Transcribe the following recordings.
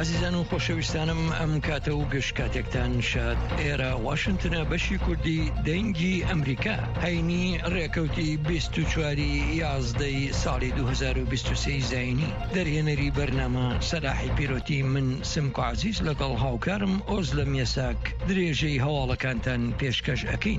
عزیزان و خۆشەویستانم ئەم کاتە و گەشت کاتێکتان شاد. ئێرە واشنگتنە بەشی کوردی دەنگی ئەمریکا هەینی ڕێکەوتی 24/11 ساڵی 2023 زاینی دەرهێنەری بەرنامە سەلاحی پیرۆتی من سمکو عزیز لەگەڵ هاوکارم ئۆزلە میێساک درێژەی هەواڵەکانتان پێشکەش ئەکەین.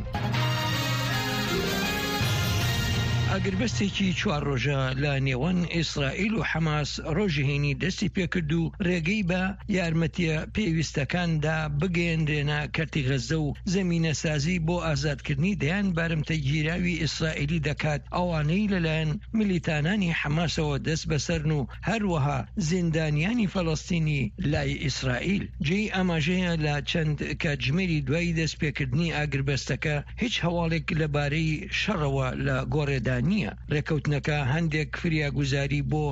ئاگربەستێکی 4 ڕۆژە لە نێوان ئیسرائیل و حەماس ڕۆژهێنی دەستی پێکرد و ڕێگەی بە یارمەتیە پێویستەکاندا بگەێنرێنە کەرتی غەزە و زەمینە سازی بۆ ئازادکردنی دەیان بارمتە گیراوی ئیسرائیلی دەکات ئەوانەی لەلایەن ملیتانانی حەماسەوە دەست بەسەرن و هەروەها زیندانیانی فەڵەستینی لای ئیسرائیل. جێی ئاماژەیە لە چەند کاتژمێری دوای دەست پێکردنی ئاگربەستەکە هیچ هەواڵێک لەبارەی شەڕەوە لە گۆڕێدا نییە. ڕێکەوتنەکە هەندێک فریاگوزاری بۆ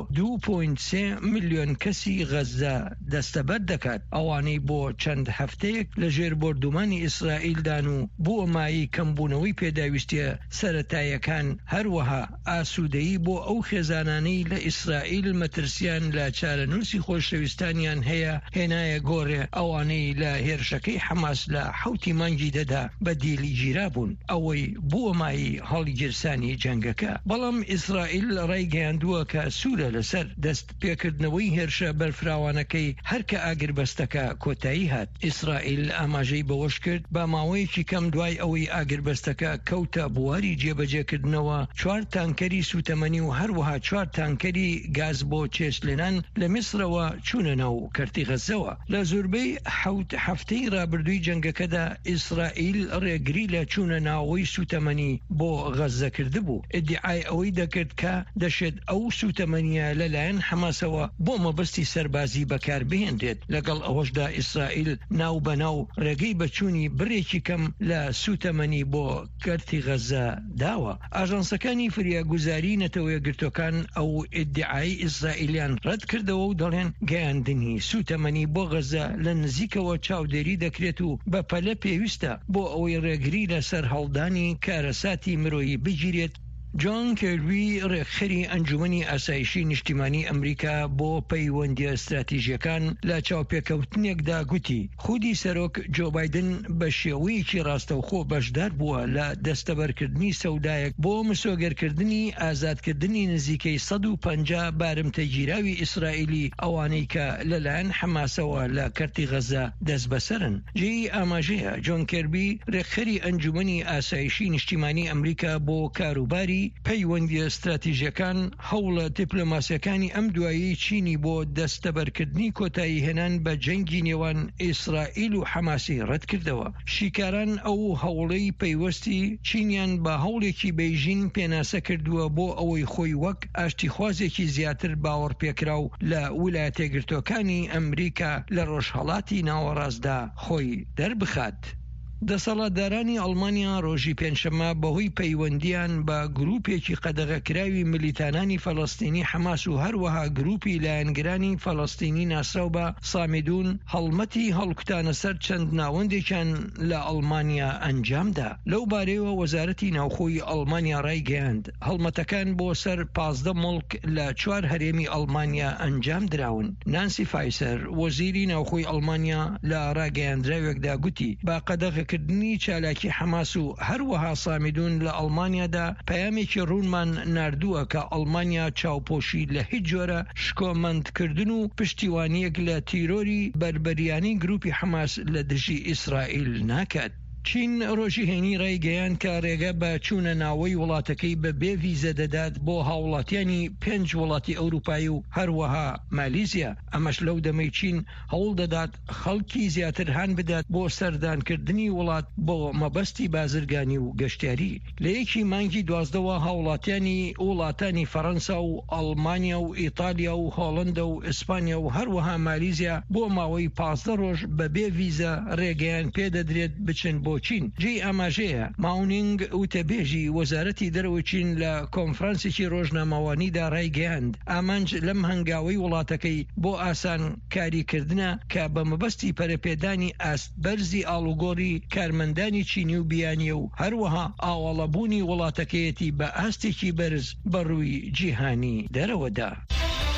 2.3 ملیۆن کەسی غەزە دەستەبەر دەکات، ئەوانەی بۆ چەند هەفتەیەک لە ژێر بۆردومانی ئیسرائیلدان و بۆ ئەمایی کەمبوونەوەی پێداویستیە سەرەتایەکان هەروەها ئاسوودەیی بۆ ئەو خێزانانەی لە ئیسرائیل مەترسیان لە چارەنووسی خۆشەویستانیان هەیە هێنایە گۆڕێ ئەوانەی لە هێرشەکەی حەماس لە 7 مانگی دەدا بە دیلی گیرا بوون، ئەوەی بۆ ئەمایی هەڵگیرسانی جەنگەکە. بەڵام ئیسرائیل ڕایگەیاندووە کە سوورە لەسەر دەست پێکردنەوەی هێرشە بەرفراوانەکەی هەرکە ئاگربەستەکە کۆتایی هات. ئیسرائیل ئاماژەی بەوەش کرد بە ماوەیەکی کەم دوای ئەوەی ئاگربەستەکە کەوتە بواری جێبەجێکردنەوە 4 تانکەری سوتەمەنی و هەروەها 4 تانکەری گاز بۆ چێشلێنان لە میسرەوە چوونە ناو کەرتی غەزەوە. لە زۆربەی 7 هەفتەی ڕابردووی جەنگەکەدا ئیسرائیل ڕێگری لە چوونە ناوەوەی سوتەمەنی بۆ غەزە کرده بوو. ئیدعای ئەوەی دەکرد کە دەشێت ئەو سوتەمەنیە لەلایەن حەماسەوە بۆ مەبەستی سەربازی بەکاربهێنرێت. لەگەڵ ئەوەشدا ئیسرائیل ناو بەناو ڕێگەی بەچوونی بڕێکی کەم لە سوتەمەنی بۆ کەرتی غەزە داوە. ئاژانسەکانی فریاگوزاری نەتەوە گرتوەکان ئەو ئیدعای ئیسرائیلیان ڕەت کردەوە و دەڵێن گەیاندنی سوتەمەنی بۆ غەزە لە نزیکەوە چاودێری دەکرێت و بەپەلە پێویستە بۆ ئەوەی ڕێگری لەسەر هەڵدانی کارەساتی مرۆیی بگیرێت. جۆن کێربی ڕێکخەری ئەنجومەنی ئاسایشی نیشتیمانی ئەمریکا بۆ پەیوەندی ئەستراتیژیەکان لە چاوپێکەوتنێکدا گوتی خودی سەرۆک جۆ بایدن بە شێوەیەکی ڕاستەوخۆ بەشدار بووە لە دەستەبەرکردنی سەودایەک بۆ مسۆگەرکردنی ئازادکردنی نزیکەی 150 بارمتەگیراوی ئیسرائیلی ئەوانەی کە لەلایەن حەماسەوە لە کەرتی غەزە دەست بەسەرن. جێی ئاماژەیە جۆن کێربی ڕێکخەری ئەنجومەنی ئاسایشی نیشتیمانی ئەمریکا بۆ کاروباری پەیوەندی ئەستراتیژیەکان هەوڵە دیپلۆماسیەکانی ئەم دوایی چینی بۆ دەستەبەرکردنی کۆتایی هێنان بە جەنگی نێوان ئیسرائیل و حەماسی ڕەت کردەوە. شیکاران ئەو هەوڵەی پەیوەستی چینیان بە هەوڵێکی بەیژین پێناسە کردووە بۆ ئەوەی خۆی وەک ئاشتیخوازێکی زیاتر باوەڕ پێکراو لە ویلایەتە یەکگرتووەکانی ئەمریکا لە ڕۆژهەڵاتی ناوەڕاستدا خۆی دەربخات. دەسەڵاتدارانی ئەڵمانیا ڕۆژی پێنجشەممە بەهۆی پەیوەندیان بە گروپێکی قەدەغەکراوی ملیتانانی فەڵەستینی حەماس و هەروەها گروپی لایەنگرانی فەڵەستینی ناسراو بە سامێدون هەڵمەتی هەڵکوتانە سەر چەند ناوەندێکیان لە ئەڵمانیا ئەنجامدا. لەو بارەیەوە وەزارەتی ناوخۆی ئەڵمانیا ڕایگەیاند هەڵمەتەکان بۆ سەر 15 مڵک لە 4 هەرێمی ئەڵمانیا ئەنجام دراون. نانسی فایسەر وەزیری ناوخۆی ئەڵمانیا لە ڕاگەیاندراوێکدا گوتی با قەدەغەکردنی چالاکی حەماس و هەروەها سامێدون لە ئەڵمانیادا پەیامێکی ڕوونمان ناردووە کە ئەڵمانیا چاوپۆشی لە هیچ جۆرە شکۆمەندکردن و پشتیوانیەک لە تیرۆری بربەریانی گروپی حەماس لە دژی ئیسرائیل ناکات. چین ڕۆژی هێنی ڕایگەیان کە ڕێگە بە چوونە ناوەی وڵاتەکەی بە بێ ڤیزە دەدات بۆ هاوڵاتیانی 5 وڵاتی ئەوروپایی و هەروەها مالیزیا. ئەمەش لەو دەمەی چین هەوڵ دەدات خەڵکی زیاتر هان بدات بۆ سەردانکردنی وڵات بۆ مەبەستی بازرگانی و گەشتیاری. لە یەکی مانگی 12 هاوڵاتیانی وڵاتانی فەڕەنسا و ئەڵمانیا و ئیتالیا و هۆڵەندا و ئیسپانیا و هەروەها مالیزیا بۆ ماوەی 15 ڕۆژ بە بێ ڤیزە ڕێگەیان پێدەدرێت بچن بۆ چین. جێی ئاماژەیە ماونینگ وتەبێژی وەزارەتی دەرەوەی چین لە کۆنفرانسێکی ڕۆژنامەوانیدا ڕایگەیاند ئامانج لەم هەنگاوەی وڵاتەکەی بۆ ئاسان کاریکردنە کە بە مەبەستی پەرەپێدانی ئاستبەرزی ئاڵوگۆڕی کارمەندانی چینی و بیانیە و هەروەها ئاوەڵەبوونی وڵاتەکەیەتی بە ئاستێکی بەرز بەڕووی جیهانی دەرەوەدا.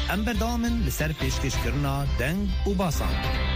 ام بردامن لسر پیشکش کرنا دنگ و باسان.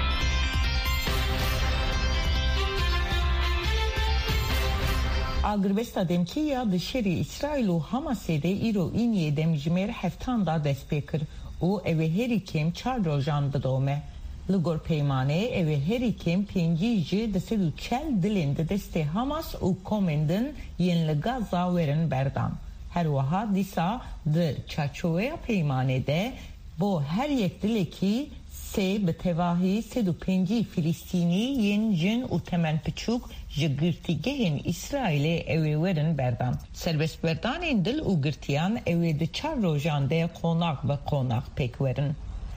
Agrbesta demkiya dışarı İsrail u Hamas'e iro iniye demjmer heftan da despekir u evi herikim çar rojan dome. Ligor peymane evi herikim pengici desedu çel dilinde deste Hamas u komendin yenli Gaza verin berdan. Her vaha disa de çaçovaya peymanede bu her yek dileki se betevahi sedu pengi Filistini yencin u temen piçuk jigirtigehin İsrail'e eveverin berdan. Serbest berdanın dil u girtiyan evede çar rojande konak ve konak pekverin.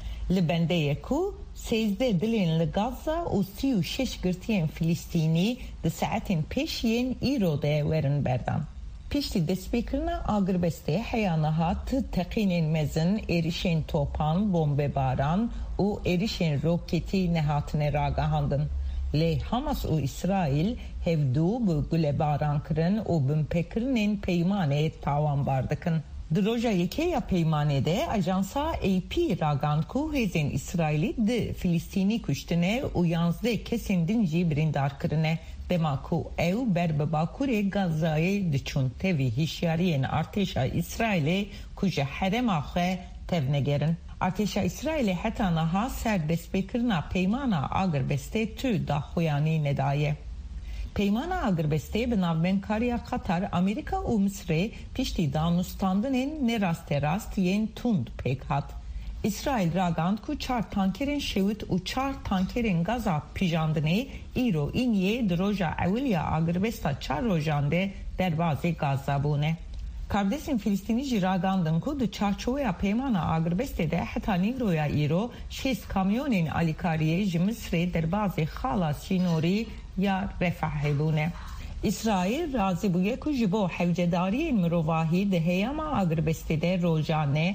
Libende ku sezde dilin li Gaza u 36 girtiyen Filistini de saatin peşiyen İro'da verin berdan. Pişti despekirina agrbeste heyanaha teqinin mezin erişen topan bombe baran u erişen roketi nehatine ragahandın. Le Hamas u İsrail hevdu bu güle baran kırın u bümpekirinin peymane tavan bardıkın. Droja yekeya peymanede ajansa AP ragan ku hezin İsraili de Filistini kuştine u yansde kesindinci birindar kırine. Demaku ev berbe bakure Gaza'yı diçun tevi hişyariyen arteşa İsrail'e kuja herem ahe tevnegerin. Arteşa İsrail'e heta naha serbest bekirna peymana agrbeste tü da huyani nedaye. Peymana agrbeste benavmenkariya Katar, Amerika u Mısır'e pişti danustandının nerast rast yen tund pek hat. İsrail ragand ku çar tankerin şevit u çar tankerin Gaza pijandını iro inye droja evliya agrbesta çar rojande derbaze Gaza bune. Kardeşin Filistini ragandın ku de çarçoya peymana agrbeste de heta nigroya iro şes kamyonin alikariye Mısır'e derbaze khalas şinori ya refah bune. İsrail razı bu yeku jibo hevcedari mirovahi de heyama agrbestede rojane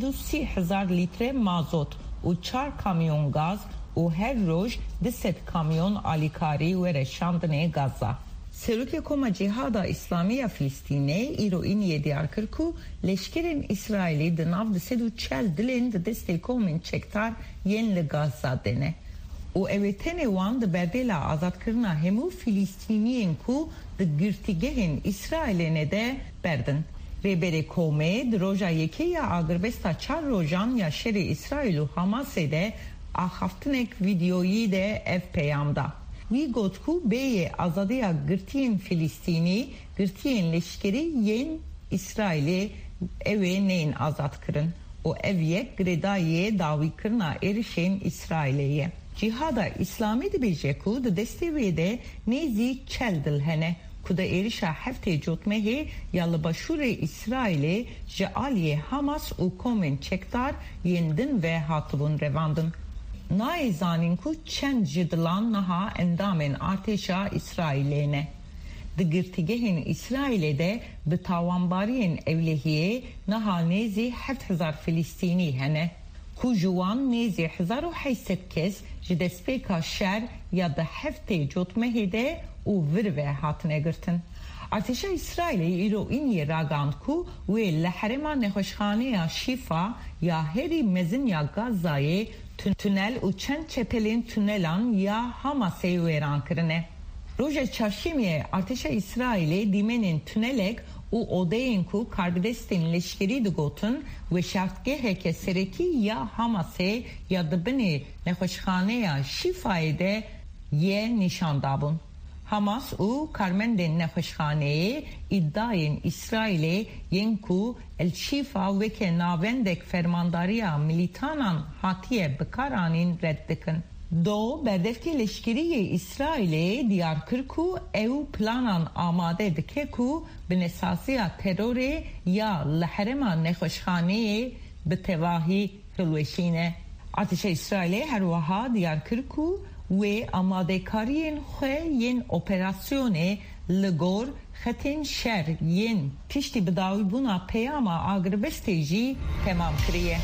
330,000 litre mazot u 4 kamyon gaz u her roj 10 kamyon alikari ve reşandine Gaza. Serutya koma cihada İslamiya Filistine iro iniye diyar kırku leşkerin İsrail'i de nav de sedu çel dilin de destekomin çektar yenli Gaza dene. O evetene wan de berdela azat kırna hemu Filistiniyen ku de girtigehin İsrail'e de berdin. Rebere kome de roja yekeya agrbesta çar rojan ya şeri İsrail'u Hamas'e de ahaftinek videoyu de ev peyamda. Vi gotku beye azadaya girtiyen Filistini girtiyen leşkeri yen İsrail'e eve neyin azat kırın. O evye gredaye davi kırna erişen İsrail'e. Cihada İslami de bejeku de destevede nezi çeldil hene kuda erişa hefte jotmehe yalı başure İsrail'e jealiye Hamas u komen çektar yendin ve hatubun revandın. Naizanin ku çen jidlan naha endamen arteşa İsrail'e de girtigehin İsrail'e de bitavanbariyen evlehiye naha nezi 7,000 Filistini hene. Kujuan nezi 1800 kez jidespeka şer ya da hefte jotmehide u virve hatine girtin. Arteşa İsrail'e iro inye ragand ku ve lehrema nehoşhane ya şifa ya heri mezin ya Gaza'ye tünel uçan çepelin tünelan ya Hamas'e veran kırine. Roja çarşimiye arteşa İsrail'e dimenin tünelek u odeyin ku kargdestin leşkeri de gotun ve şartgehe sereki ya Hamas'e ya da beni nehoşhane ya şifayı de ye nişandabun. Hamas u karmenden nehoşhaneye iddiayin İsrail'e yenku el şifa ve ke navendek fermandariya militanan hatiye bıkaranin reddikin. Do berdevki leşkeriye İsrail'e diyar kırku ev planan amade dike ku benesasiya teröre ya lehrema nehoşhaneye betevahi hülveşine. Ateşe İsrail'e her vaha diyar kırku ve amadekariyen xwe yen operasyone ligor xetin şer yen pişti bidawi buna peyama agrbeste jî temam kiriye.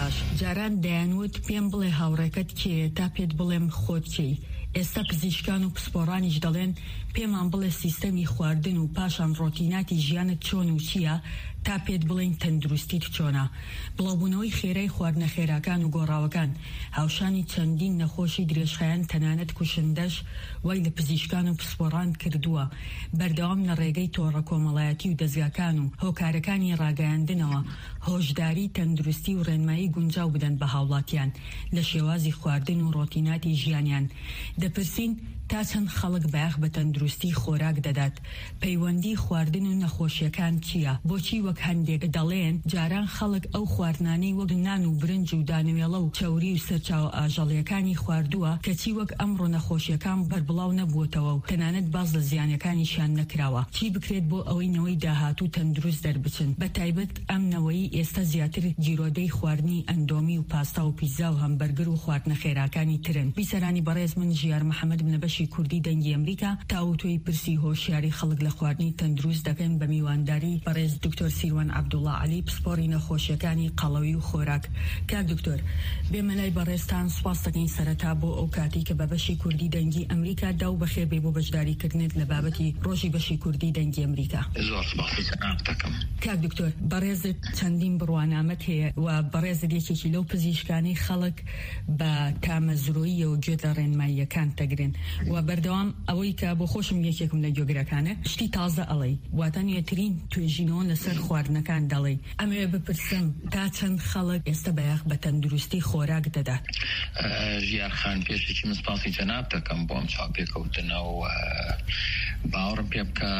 باش جاران دەیانوت پێم بڵێ هاوڕێکەت کێ تا پێت بڵێم خۆت کێی. ئێستا پزیشکان و پسپۆڕانیش دەڵێن پێمان بڵێ سیستەمی خواردن و پاشان ڕۆتیناتی ژیانت چۆن و چییە تا پێت بڵێن تەندروستیت چۆنە. بڵاوبوونەوەی خێرای خواردنە خێراکان و گۆڕاوەکان هاوشانی چەندین نەخۆشی درێژخایەن تەنانەت کوشندەش وای لە پزیشکان و پسپۆڕان کردووە. بەردەوام لە ڕێگەی تۆڕە کۆمەڵایەتی و دەزگاکان و هۆکارەکانی ڕاگەیاندنەوە هۆشداری تەندروستی و ڕێنمایی گونجاو بدەن بە هاوڵاتیان لە شێوازی خواردن و ڕۆتیناتی ژیانیان. دەپرسین تا چەند خەڵک بەیاخ بە تەندروستی خۆراک دەدات، پەیوەندی خواردن و نەخۆشیەکان چییە؟ بۆچی وەک هەندێک دەڵێن جاران خەڵک ئەو خواردنانەی وەک نان و برنج و دانوێڵە و چەوری و سەرچاو ئاژەڵیەکانی خواردووە کەچی وەک ئەمڕۆ نەخۆشیەکان بەربڵاو نەبووتەوە و تەنانەت باز لە زیانەکانیشیان نەکراوە. چی بکرێت بۆ ئەوەی نەوەی داهاتوو تەندروست دەربچن؟ بە تایبەت ئەم نەوەی ئێستا زیاتر گیرۆدەی خواردنی ئەندۆمی و پاستا و پیزا و هەمبەرگر و خواردنە خێراکانی ترن. بیسەرانی بەڕێز من ژیار محەممەد بنە بەشی کوردی دەنگی ئەمریکا تاوتۆی پرسی هۆشیاری خەڵک لە خواردنی تەندروست دەکەن بە میوانداری بەڕێز دکتۆر سیروان عەبدوڵڵا عەلی پسپۆڕی نەخۆشیەکانی قەڵەوی و خۆراک. کاک دکتۆر بێمە لای بەڕێزتان سوپاس دەکەین سەرەتا بۆ ئەو کاتی کە بە بەشی کوردی دەنگی ئەمریکا داو بەخێر بێ بۆ بەشداریکردنت لە بابەتی ڕۆژی بەشی کوردی دەنگی ئەمریکا. زۆر سپاسی جەناب دەکەم. کاک دکتۆر بەڕێزت چەندین بڕوانامەت هەیە و بەڕێزت یەکێکی لەو پزیشکانەی خەڵک بە تامەزرۆیی و گوێ لە ڕێنماییەکان تەگرن و بەردەوام ئەوەی کە بۆ خۆشم یەکێکم لە گوێگرەکانە شتی تازە ئەڵێ واتە نوێترین توێژینەوە لەسەر خواردنەکان دەڵێ. ئەمەوێ بپرسم تا چەند خەڵک ئێستا بەیاخ بە تەندروستی خۆراک دەدات؟ ژیارخان پێشێکی من سپاسی جەناب دەکەم بۆ ئەم چاوپێکەوتنە و باوەڕم پێ بکە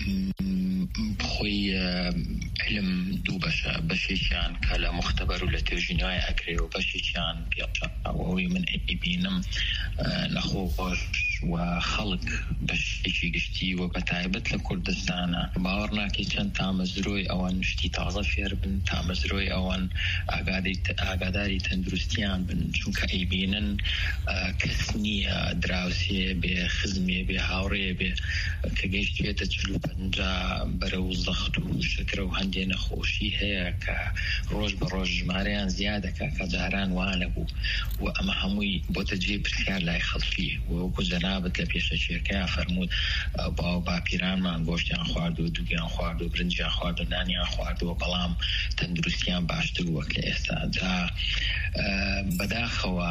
خۆی علم دوو بەشە، بەشێکیان کە لە مختبەر و لە توێژینەوەی ئەکرێ و بەشێکیان پێڵەوەی من ئەیبینم نەخۆش و خەڵک بەشێکی گشتی و بە تایبەت لە کوردستانە باوەڕ ناکەی چەند تامەزرۆی ئەوان شتی تازە فێر بن، تامەزرۆی ئەوان ئاگاداری تەندروستیان بن، چونکە ئەیبینن کەس نییە دراوسێ بێ خزمێ بێ هاوڕێ بێ کە گەیشتێتە 40-50 بەرەو زەخت و شکرە و هەندێ نەخۆشی هەیە کە ڕۆژ بە ڕۆژ ژمارەیان زیادەکە کە جاران وانە بوو و ئەمە هەمووی بۆتە جێ پرسیار لای خەڵکی وەکو جەنابەت لە پێشەچێکەکە فەرموود باو باپیرانمان گۆشتیان خوارد و دووگیان خوارد و برنجیان خوارد و نانیان خواردووە بەڵام تەندروستیان باشتر وەک لە ئێستا. جا بەداخەوە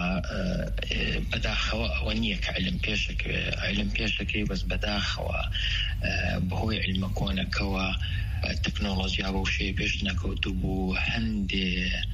ئەوە نییە کە علم پێشەکەی بەس بەداخەوە بەهۆی علمە کۆنەکەوە تەکنۆلۆژیا بەو شێ پێش نەکەوتو بوو هەندێ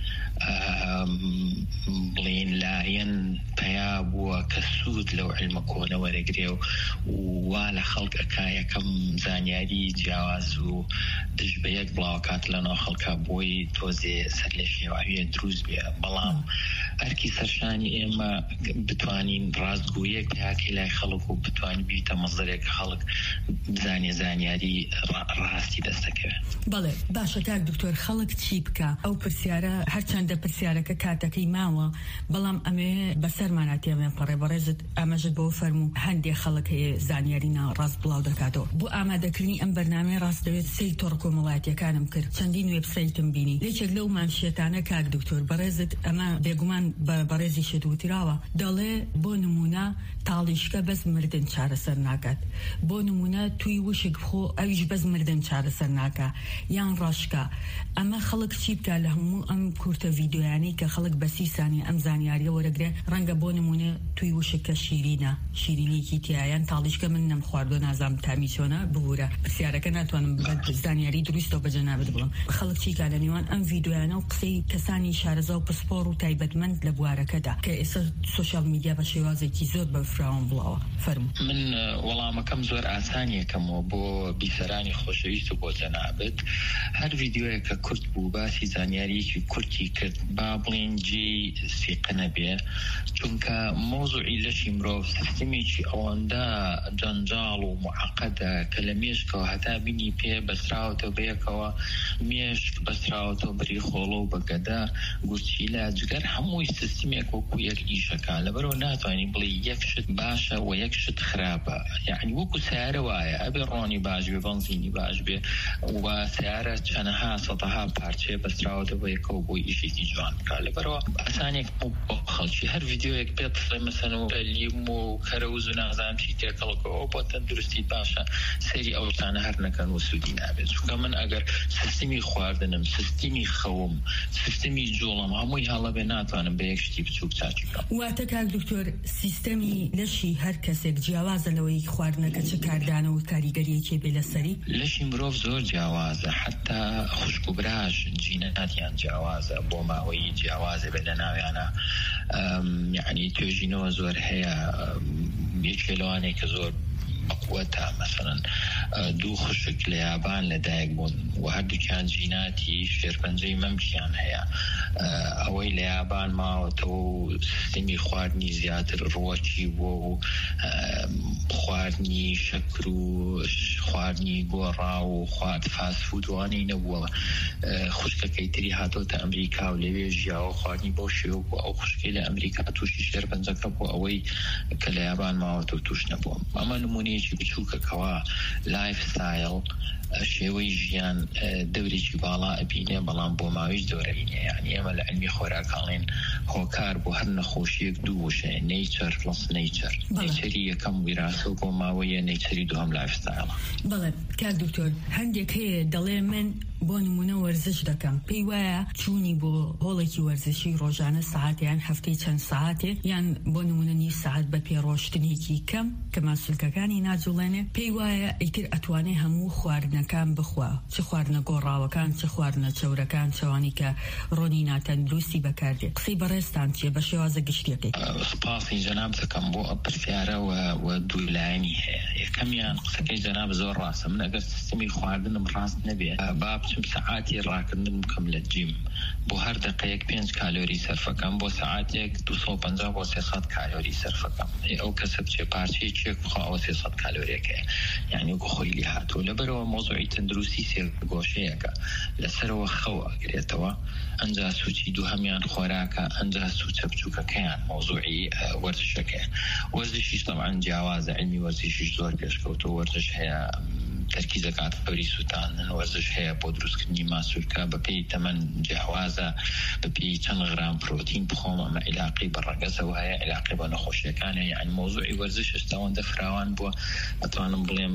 بڵین لایەن پیا بووە کە سوود لەو علمە کۆنە وەرەگرێ و وا لە خەڵک ئەکا یەکەم زانیاری جیاواز و دژ بە یەک بڵاوکات لەناو خەڵکە بۆی تۆزێ سەر لە شێواویە دروست بێ. بەڵام ئەرکی سەرشانی ئێمە بتوانین ڕاستگویەک پیاکەی لای خەڵک و بتوانین بیتە مەزەرێک خەڵک بزانێ زانیاری ڕاستی دەستەکەوێت. بەڵێ باشە کاک دکتۆر خەڵک چی بکە؟ ئەو پرسیارە هەرچەندە پرسیارەکە کاتەکەی ماوە بەڵام ئەمێ بەسەرماناتیێمێن پەڕێ بەڕێزت ئاماژت بۆ فەرموو هەندێک خەڵک هەیە زانیاری ڕاست بڵاو دەکاتەوە. بۆ ئامادەکردنی ئەم بەرنامەی ڕاست دەوێت سەیری تۆڕە کۆمەڵایەتیەکانم کرد، چەندین وێبسایتم بینی. یەکێک لەو مانشێتانە کاک دکتۆر بەڕێزت ئەمە بێگومان بە بەڕێزی شتوتراوە دەڵێ بۆ نمونە تاڵیشکە بەس مردن چارەسەر ناکات، بۆ نمونە توی وشک بخۆ ئەویش بەس مردن چارەسەر ناکە یان ڕاشکە. ئەمە خەڵک چی بکە لە هەموو ئەم کورتە ڤیدیۆیانەی کە خەڵک بە 30 سانی ئەم زانیاریە وەرەگرێ ڕەنگە بۆ نمونە توی وشکە شیرینە شیرینێکی تیایان تاڵیشکە من نەم خواردۆ نازام تامی چۆنە ببوورە پرسیارەکە ناتوانم زانیاری دروستەوە بە جەنابەت بڵم. خەڵک چیکە لە نێوان ئەم ڤیدیۆیانە و قسەی کەسانی شارەزا و پسپۆڕ و تایبەتمەند لە بوارەکەدا کە ئێستا سۆشیال میدیا بە شێوازێکی زۆر بەفراوان بڵاوە فەرموو. من وەڵامەکەم زۆر ئاسانیەکەمەوە بۆ بیسەرانی خۆشەویست و بۆ جەنابەت. هەر ڤیدیۆیە کە کورت بوو باسی زانیاریەکی کورتی کرد با بڵێن جێی سیقە نەبێ، چونکە مۆزوعی لەشی مرۆڤ سیستەمێکی ئەوەندە جەنجاڵ و معقەدە کە لە مێشکەوە هەتا بینی پێ بەسراوت بەستراوەتەوە بەیەکەوە مێشک بەستراوەتەوە بەری خۆڵە و بەگەدا گورچیلە جگەر هەمووی سیستمێک وەکو یەک ئیشەکە لەبەرەوە ناتوانانی بڵێ یەک شت باشە و یەک شت خراپە یعنی وەکو سیارە وایە ئەبێ ڕۆنی باش بێ بەنزینی باش بێ و سیارە چەندەها سەدەها پارچەیە بەستراوەتەوە بەیەکەوە بۆ ئیشێکی جوان بکات لەبەرەوە ئەسانێک بۆ خەڵکی هەر ڤیدیۆیەک پێت بڵێ مەسەن و لیم و کەرەوز و نازانم چی تێکەڵکەوە بۆ تەندروستی باشە سەیری ئەو شتانە هەر نەکەن و سوودی نابێت چونکە من ئەگەر سیستمی خواردنم سیستمی خەوم سیستمی جوڵم هەمووی هەڵە بێ ناتوانم بە یەک شتی بچووک چاچی بکەم. واتە کاک دکتۆر سیستەمی لەشی هەر کەسێک جیاوازە لەوەی خواردنەکە چه کاردانە و کاریگەریەکی بێ لەسەری؟ لەشی مرۆڤ زۆر جیاوازە حتا خوشک و براش جینەتیان جیاوازە بۆ ماوەی جیاوازە بێ لە ناویانە یعنی توێژینەوە زۆر هەیە یەکێ لەوانەیە کە زۆر بەقوەتە مەسەڵەن دوو خوشک لە یابان لەدایک بوون و هەردووکیان جیناتی شێرپەنجەی مەمکیان هەیە ئەوەی لە یابان ماوەتەوە و سیستمی خواردنی زیاتر ڕوەکی بووە و خواردنی شەکر و خواردنی گۆڕا و خوارد فاسفودوانی نەبووە خوشکەکەی تری هاتۆتە ئەمریکا و لەوێ ژیاوە خواردنی بۆ شێوە بوو ئەو خوشکەی لە ئەمریکا تووشی شێرپەنجەکە بوو ئەوەی کە لە یابان ماوەتەوە توش نەبووە. ئەمە نمونەیەکی بچووکەکەوە لایف ستایل شێوەی ژیان دەورێکی باڵا ئەبینێ بەڵام بۆ ماوەیش دەورەبینێ یعنی ئێمە لە علمی خۆراکاڵێن هۆکار بۆ هەر نەخۆشیەک دوو وشەیە نەیچەر پلس نەیچەر نەیچەری یەکەم ویراسە و بۆ ماوەیە نەیچەری دووەم لایف ستایڵە. بەڵێ کاک دکتۆر هەندێک هەیە دەڵێ من بۆ نمونە وەرزش دەکەم پێی وایە چوونی بۆ هۆڵێکی وەرزشی ڕۆژانە ساعاتیان هەفتەی چەند ساعاتێ یان بۆ نمونە نی ساعت بە پێڕۆشتنێکی کەم کە ماسوولکەکانی ناجوڵێنێ پێی وایە ئیتر ئەتوانێ هەموو خواردنەکان بخوا چ خواردنە گۆڕاوەکان چ خواردنە چەورەکان چەوانی کە ڕۆنی ناتەندروستی بەکاردێت قسەی بەڕێستان چیە بە شێوازە گشتیەکەی؟ سپاسی جەناب دەکەم بۆ ئەم پرسیارە و دوولایانی هەیە. یەکەمیان قسەکەی جەناب زۆر ڕاستە من ئەگەر سیستمی خواردنم ڕاست نەبێ با بچم سەعاتی ڕاکردن بکەم لە جیم بۆ هەر دقەیەک 5 کالۆری سەرفەکەم بۆ سەعاتێک 250 بۆ 300 کالۆری سەرفەکەم ئەو کەسە بچێ پارچەیەکێک بخوا ئەوە 300 کالۆریەکەیە یعنی وەکو خۆی لێ هاتووە لەبەرەوە مۆزوعی تەندروستی سێگۆشەیەکە لەسەرەوە خەو ئەگرێتەوە ئەنجا سوچی دووهەمیان خۆراکە ئەنجا سوچە بچووکەکەیان مۆزوعی وەرزشەکەیە. وەرزشیش طبعا جیاوازە علمی وەرزشیش زۆر پێشکەوتووە وەرزش هەیە تەرکیزەکات فەوری سووتاندن وەرزش هەیە بۆ دروستکردنی ماسوولکە بەپێی تەمەن جیاوازە بەپێی چەند غرام پرۆتین بخۆم ئەمە علاقی بە ڕەگەزەوە هەیە علاقی بە نەخۆشیەکان هەیە یعنی مۆزوعی وەرزش ئێستاوەندە فراوان بووە ئەتوانم بڵێم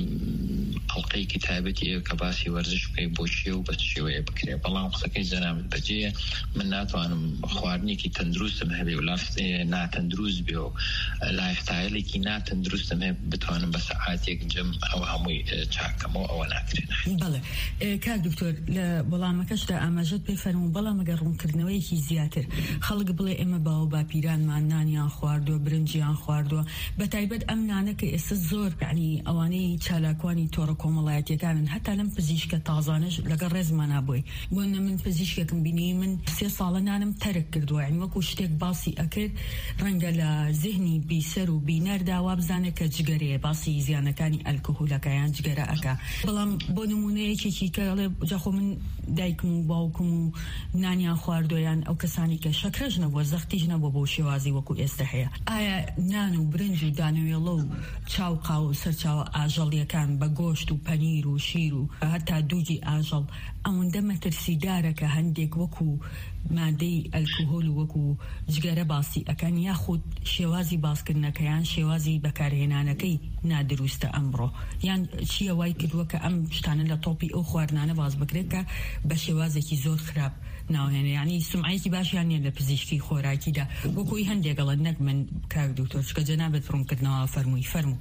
ئەڵقەیەکی تایبەتی کە باسی وەرزش بکەی بۆ چێ و بە شێوەیە بکرێ بەڵام قسەکەی جەنابەت بەجێیە من ناتوانم خواردنێکی تەندروستم هەبێ و ناتەندروست بێ و لایفستایلێکی ناتەندروستم هەیە بتوانم بە سەعاتێک جم ئەو هەمووی چاکەمەوە ئەوە ناکرێن. بەڵێ کاک دکتۆر لە وەڵامەکەشدا ئاماژەت پێ فەرموو بەڵام ئەگەر ڕوونکردنەوەیەکی زیاتر خەڵک بڵێ ئێمە باو باپیرانمان نانیان خواردووە برنجیان خواردووە بە تایبەت ئەم نانە کە ئێستا زۆر یعنی ئەوانەی چالاکوانی تۆڕە کۆمەڵایەتیەکانن هەتا لەم پزیشکە تازانش لەگەڵ ڕێزمان نابووی بۆ من پزیشکێکم بینی من 3 ساڵە نانم تەرک کردووە یعنی وەکو شتێک باسی ئەکرد ڕەنگە لە ذهنی بیسەر و بینەردا وا بزانێت کە جگەرەیە باسی زیانەکانی ئەلکۆهۆلەکەیان جگەرە ئەکا بەڵام بۆ نمونەیەکێکی کە جاخۆ من دایکم و باوکم و نانیان خواردۆیان ئەو کەسانی کە شەکرەش نەبووە زەختیش نەبووە بۆ شێوازی وەکو ئێستا هەیە ئایا نان و برنج و دانەوێڵە و چاوقا و سەرچاوە ئاژەڵیەکان بە گۆشت و پەنیر و شیر و هەتا دووجی ئاژەڵ ئەوەندە مەترسیدارە کە هەندێک وەکو مادەی ئەلکۆهۆل و وەکو جگەرە باسی ئەکەن یاخود شێوازی باسکردنەکەیان شێوازی بەکارهێنانەکەی نادروستە ئەمڕۆ یان چیە وای کردووە کە ئەم شتانە لە تۆپی ئەو خواردنانە باز بکرێت کە بە شێوازێکی زۆر خراپ ناوێنێ یعنی سمعەیەکی باشیان نیە لە پزیشکی خۆراکیدا وەکوی هەندێکەڵە نەک من کاک دکتۆر چکە جەنابەت ڕوونکردنەوە فەرمووی فەرموو.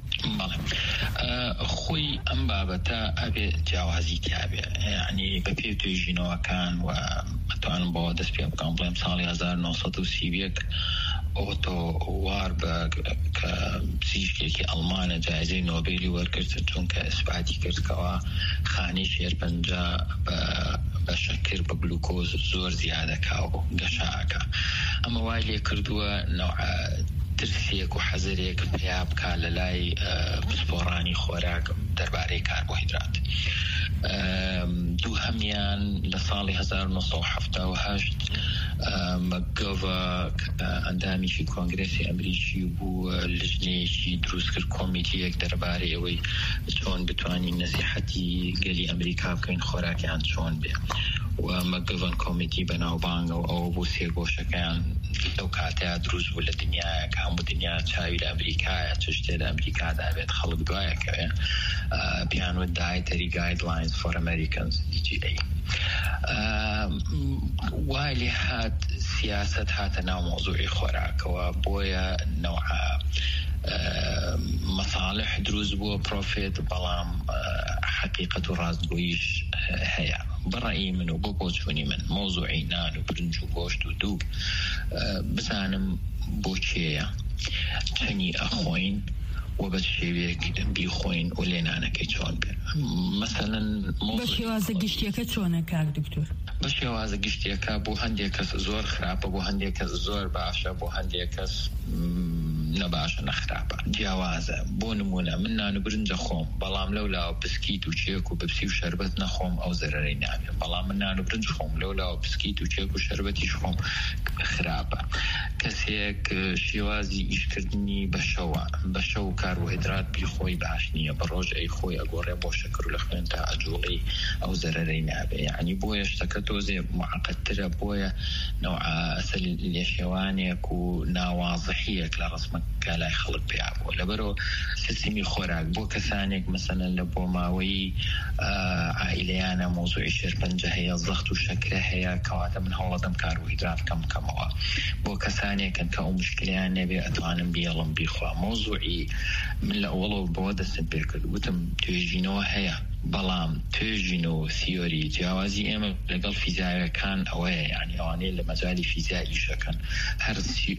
خۆی ئەم بابەتە ئەبێ جیاوازی تیابێ یعنی بەپێ توێژینەوەکان و ئەتوانم بۆ دەست پێ بکەم بڵێم ساڵی 1930 ئۆتۆ وار بە کە پزیشکێکی ئەڵمانە جایزەی نۆبێلی وەرگرت چونکە ئیسپاتی کردکەوە خانەی شێرپەنجە بە شەکر بە گلوکۆز زۆر زیادەکا و گەشاکە ئەمە وای لێ کردووە ترسێک و حەزرێک پیا بکا لە لای پسپۆڕانی خۆراک دەربارەی کاربۆهیدرات هەمیان لە ساڵی 1970 مەکگۆڤە ئەندامیشی کۆنگرێسی ئەمریکی بوو لژنەیەکی دروست کرد کۆمیتیەک دەربارەی ئەوەی چۆن بتوانین نەسیحەتی گەلی ئەمریکا بکەین خۆراکیان چۆن بێ و مەکگۆڤن کۆمیتی بەناوبانگە و ئەوە بۆ سێگۆشەکەیان لەو کاتەیە دروست بوو لە دنیاە کە هەموو دنیا چاوی لە ئەمریکایە چ شتێ لە ئەمریکادا بێت خەڵک دوایەکەوێ پیانوت Dietary Guidelines for Americans DGA وای لێ هات سیاست هاتە ناو مۆزوعی خۆراکەوە بۆیە نەوعا مەصالح دروست بووە پرۆفێت بەڵام حقیقەت و ڕاستگۆییش هەیە بەڕێی من و بۆ بۆچوونی من مۆزوعی نان و برنج و گۆشت و دوو بزانم بۆچێیە چەنی ئەخۆین و بە شێوەیەک بیخۆین و لێنانەکەی چۆن بێت مەسەلەن بە شێوازە گشتیەکە چۆنە کار دکتۆر بە شێوازە گشتیەکە بۆ هەندێک کەس زۆر خراپە بۆ هەندێک کەس زۆر باشە بۆ هەندێک کەس نەباشە نەخراپە جیاوازە بۆ نمونە من نان و برنجە خۆم بەڵام لەولاوە بسکیت و چێک و بپسی و شەربەت نەخۆم ئەو زەرەرەی نابێت بەڵام من نان و برنج خۆم لەولاوە بسکیت و چێک و شەربەتیش خۆم خراپە کەسێک شێوازی ئیشکردنی بە شەو کاربۆهیدرات بیخۆی باش نییە بە ڕۆژ ئەی خۆی ئەگۆڕێ بۆ شەکر و لە خوێن تا ئەجوڵی ئەو زەرەرەی نابێت یعنی بۆیە شتەکە تۆزێ معقەدترە بۆیە نەوعا ئەسەر لێشێوانێک و ناوازەحیەک لە ڕسمەکە لای خەڵک پێیا بووە لەبەرەوە سیستمی خۆراک بۆ کەسانێک مەسەلەن لە بۆ ماوەی عائیلەیانە مۆزوعی شێرپەنجە هەیە زەخت و شەکرە هەیە کەواتە من هەوڵەدەم کاربۆهیدرات کەمەوە بۆ کەسانێکن کە ئەو مشکلیان نەبێ ئەتوانم بیڵم بیخوا مۆزوعی من لە ئەوڵەوە بۆ دەستم پێ کرد وتم توێژینەوە هەیە بەڵام توێژینەوە سیۆری جیاوازی ئێمە لەگەڵ فیزیایەکان ئەوەیە یعنی ئەوانەیە لە مەجای فیزیایی شەکەن هەر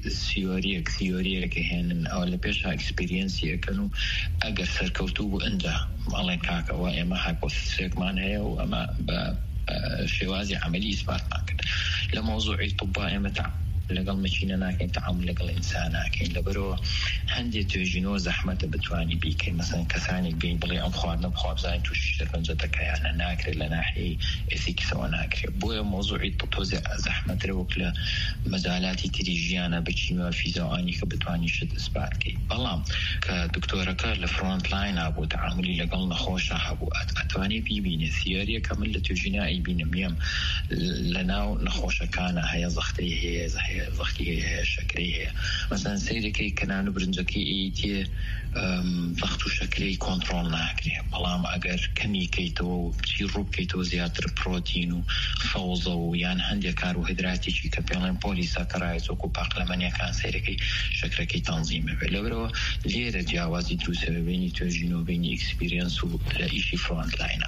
سیۆریەکە هێنن ئەوە لە پێش ئەکسپریەنسیەکەن و ئەگەر سەرکەوتوو بوو ئەنجا ماڵێن کاکەوە ئێمە هایپۆتیسێکمان هەیە و ئەمە بە شێوازی عملی ئیسباتمان کرد لە مۆزوعی طبا ئێمە لەگەڵ مەچینە ناکەین تەعامل لەگەڵ ئینسان ناکەین لەبەرەوە هەندێک توێژینەوە زەحمەتە بتوانی بیکەین مەسەن کەسانێک بین بڵێ ئەم خواردنە بخوا بزانین تووشی شەرپەنجە دەکەیانە ناکرێت لە ناحیەی ئێسیکسەوە ناکرێت بۆیە مۆزوعی تۆزێ زەحمەترە وەک لە مەجالاتی تری ژیانە بچینەوە فیزیۆانی کە بتوانی شت ئیسبات بکەیت بەڵام کە دکتۆرەکە لە فرۆنت لاینە بۆ تەعاملی لەگەڵ نەخۆشە هەبوو ئەتوانی بیبینێ سیۆریەکە من لە توێژینە ئەیبینم یەم لەناو نەخۆشەکانە هەیە زەختەی هەیە زەختی هەیە شەکرەی هەیە مەسەن سەیرەکەی کە نان و برنجەکەی ئیتێ زەخت و شەکرەی کۆنتڕۆڵ ناکرێت بەڵام ئەگەر کەمی کەیتەوە و بچی ڕوو بکەیتەوە زیاتر پرۆتین و فەوزە و یان هەندێک کاربۆهیدراتێکی کە پێڵێن پۆلیساکەرایز وەکو پاقلەمەنیەکان سەیرەکەی شەکرەکەی تەنزیمە بێت لەبەرەوە لێرە جیاوازی دروستە بینی توێژینەوە بینی ئەکسپریەنس و لە ئیشی فرۆنت لاینە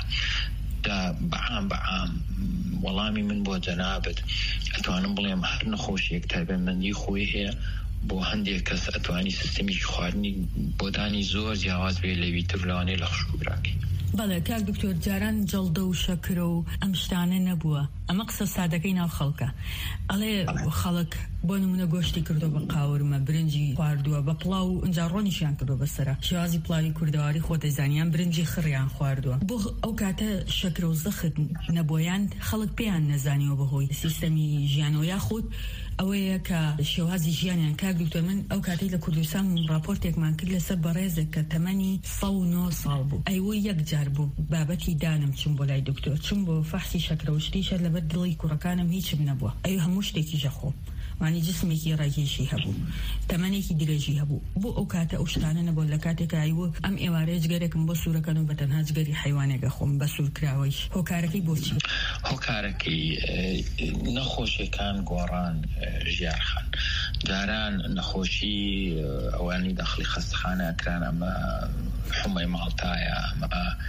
بەعام وەڵامی من بۆ جەنابەت ئەتوانم بڵێم هەر نەخۆشیەک تایبەتمەندی خۆی هەیە بۆ هەندێک کەس ئەتوانی سیستەمی خواردنی بۆ دانی زۆر جیاواز بێ لەوی تر لەوانەیە لە خشک و براکی بەڵێ کاک دکتۆر جاران جەڵدە و شەکرە و ئەم شتانە نەبووە ئەمە قسە سادەکەی ناو خەڵکە ئەڵێ خەڵک بۆ نمونە گۆشتی کردو بە قاورمە برنجی خواردووە بە پڵاو و ئەنجا ڕۆنیشیان کردو بەسەرە شێوازی پڵاوی کوردەواری خۆتەزانیان برنجی خڕیان خواردووە بۆ ئەو کاتە شەکرە و زەخت نەبوویان خەڵک پێیان نەزانیەوە بەهۆی سیستەمی ژیانەوە یاخود ئەوەیە کە شێوازی ژیانیان کاک دکتۆر من ئەو کاتەی لە کوردستان راپۆرتێکمان کرد لەسەر بەڕێزێک کە تەمەنی 109 ساڵ بوو ئەیوە یەک جار بوو بابەتی دانم چم بۆ لای دکتۆر چم بۆ فەحسی شەکرە و شتیشە لەبەر دڵی کوڕەکانم هیچم نەبووە ئەو هەموو شتێکی ژەخۆ وانی جسمێکی ڕێکێشی هەبوو تەمەنێکی درێژی هەبوو بۆ ئەو کاتە ئەو شتانە نەبوو لە کاتێک ئایوە ئەم ئێوارەیە جگەرێکم بۆ سوورەکەن و بەتەنها جگەری حیوانێکە خۆم بە سوورکراوەیش هۆکارەکەی بۆچی هۆکارەکەی نەخۆشیەکان گۆڕان ژیارخان جاران نەخۆشی ئەوانی داخلی خەستەخانە ئەکران ئەمە حومەی ماڵتایە ئەمە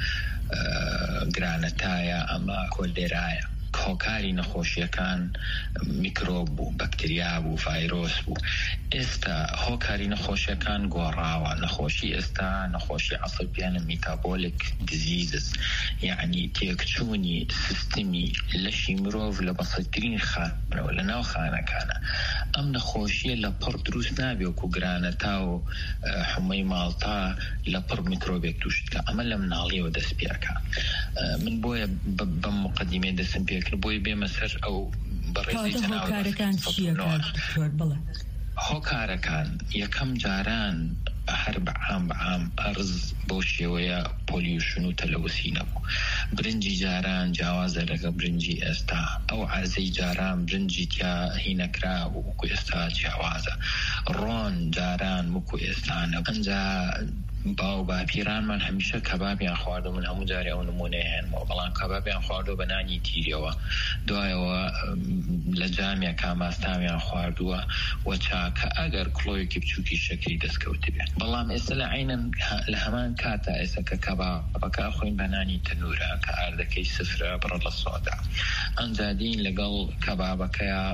گرانەتایە ئەمە کۆلێرایە هۆکاری نەخۆشیەکان میکرۆب بوو بەکتریا بوو ڤایرۆس بوو ئێستا هۆکاری نەخۆشیەکان گۆڕاوە. نەخۆشی ئێستا نەخۆشی عەسەبیانە میتابۆلیک دیزیزز، یعنی تێکچوونی سیستمی لەشی مرۆڤ لە بەسەترین خانەوە لە ناو خانەکانە. ئەم نەخۆشیە لە پڕ دروست نابێ وەکو گرانەتا و حومەی ماڵتا لە پڕ میکرۆبێک توشتکە. ئەمە لە مناڵیەوە دەست پێکە. من بۆیە بەم مقدمێ دەستم پێکرد بۆی بێمە سەر ئەو بەڕێزی هۆکارەکان چییە؟ بڵێ. هۆکارەکان یەکەم جاران هەر بەعام ئەرز بۆ شێوەیە پۆلیوشن و تەلەوسی نەبوو. برنجی جاران جیاوازە لەگە برنجی ئێستا. ئەو عەرزەی جاران برنجی تیا هینەکرا وەکو ئێستا جیاوازە. ڕۆن جاران وەکو ئێستانە. ئەنجا باو باپیرانمان هەمیشە کەبابیان خواردو. من هەموو جارێ ئەو نمونەیە هێنمەوە، بەڵام کەبابیان خواردو بە نانی تیرەوە، دوایەوە لە جامێک کاماستامیان خواردووە و چاکە ئەگەر کڵۆیەکی بچووکی شەکری دەستکەوت بێت. بەڵام ئێستا لە عینەن لە هەمان کاتە ئێستا کە کەبابەکە خۆین بە نانی تەنورە کە ئاردەکەی سفرە بڕە لە سۆدا. ئەنجادین لەگەڵ کەبابەکەیە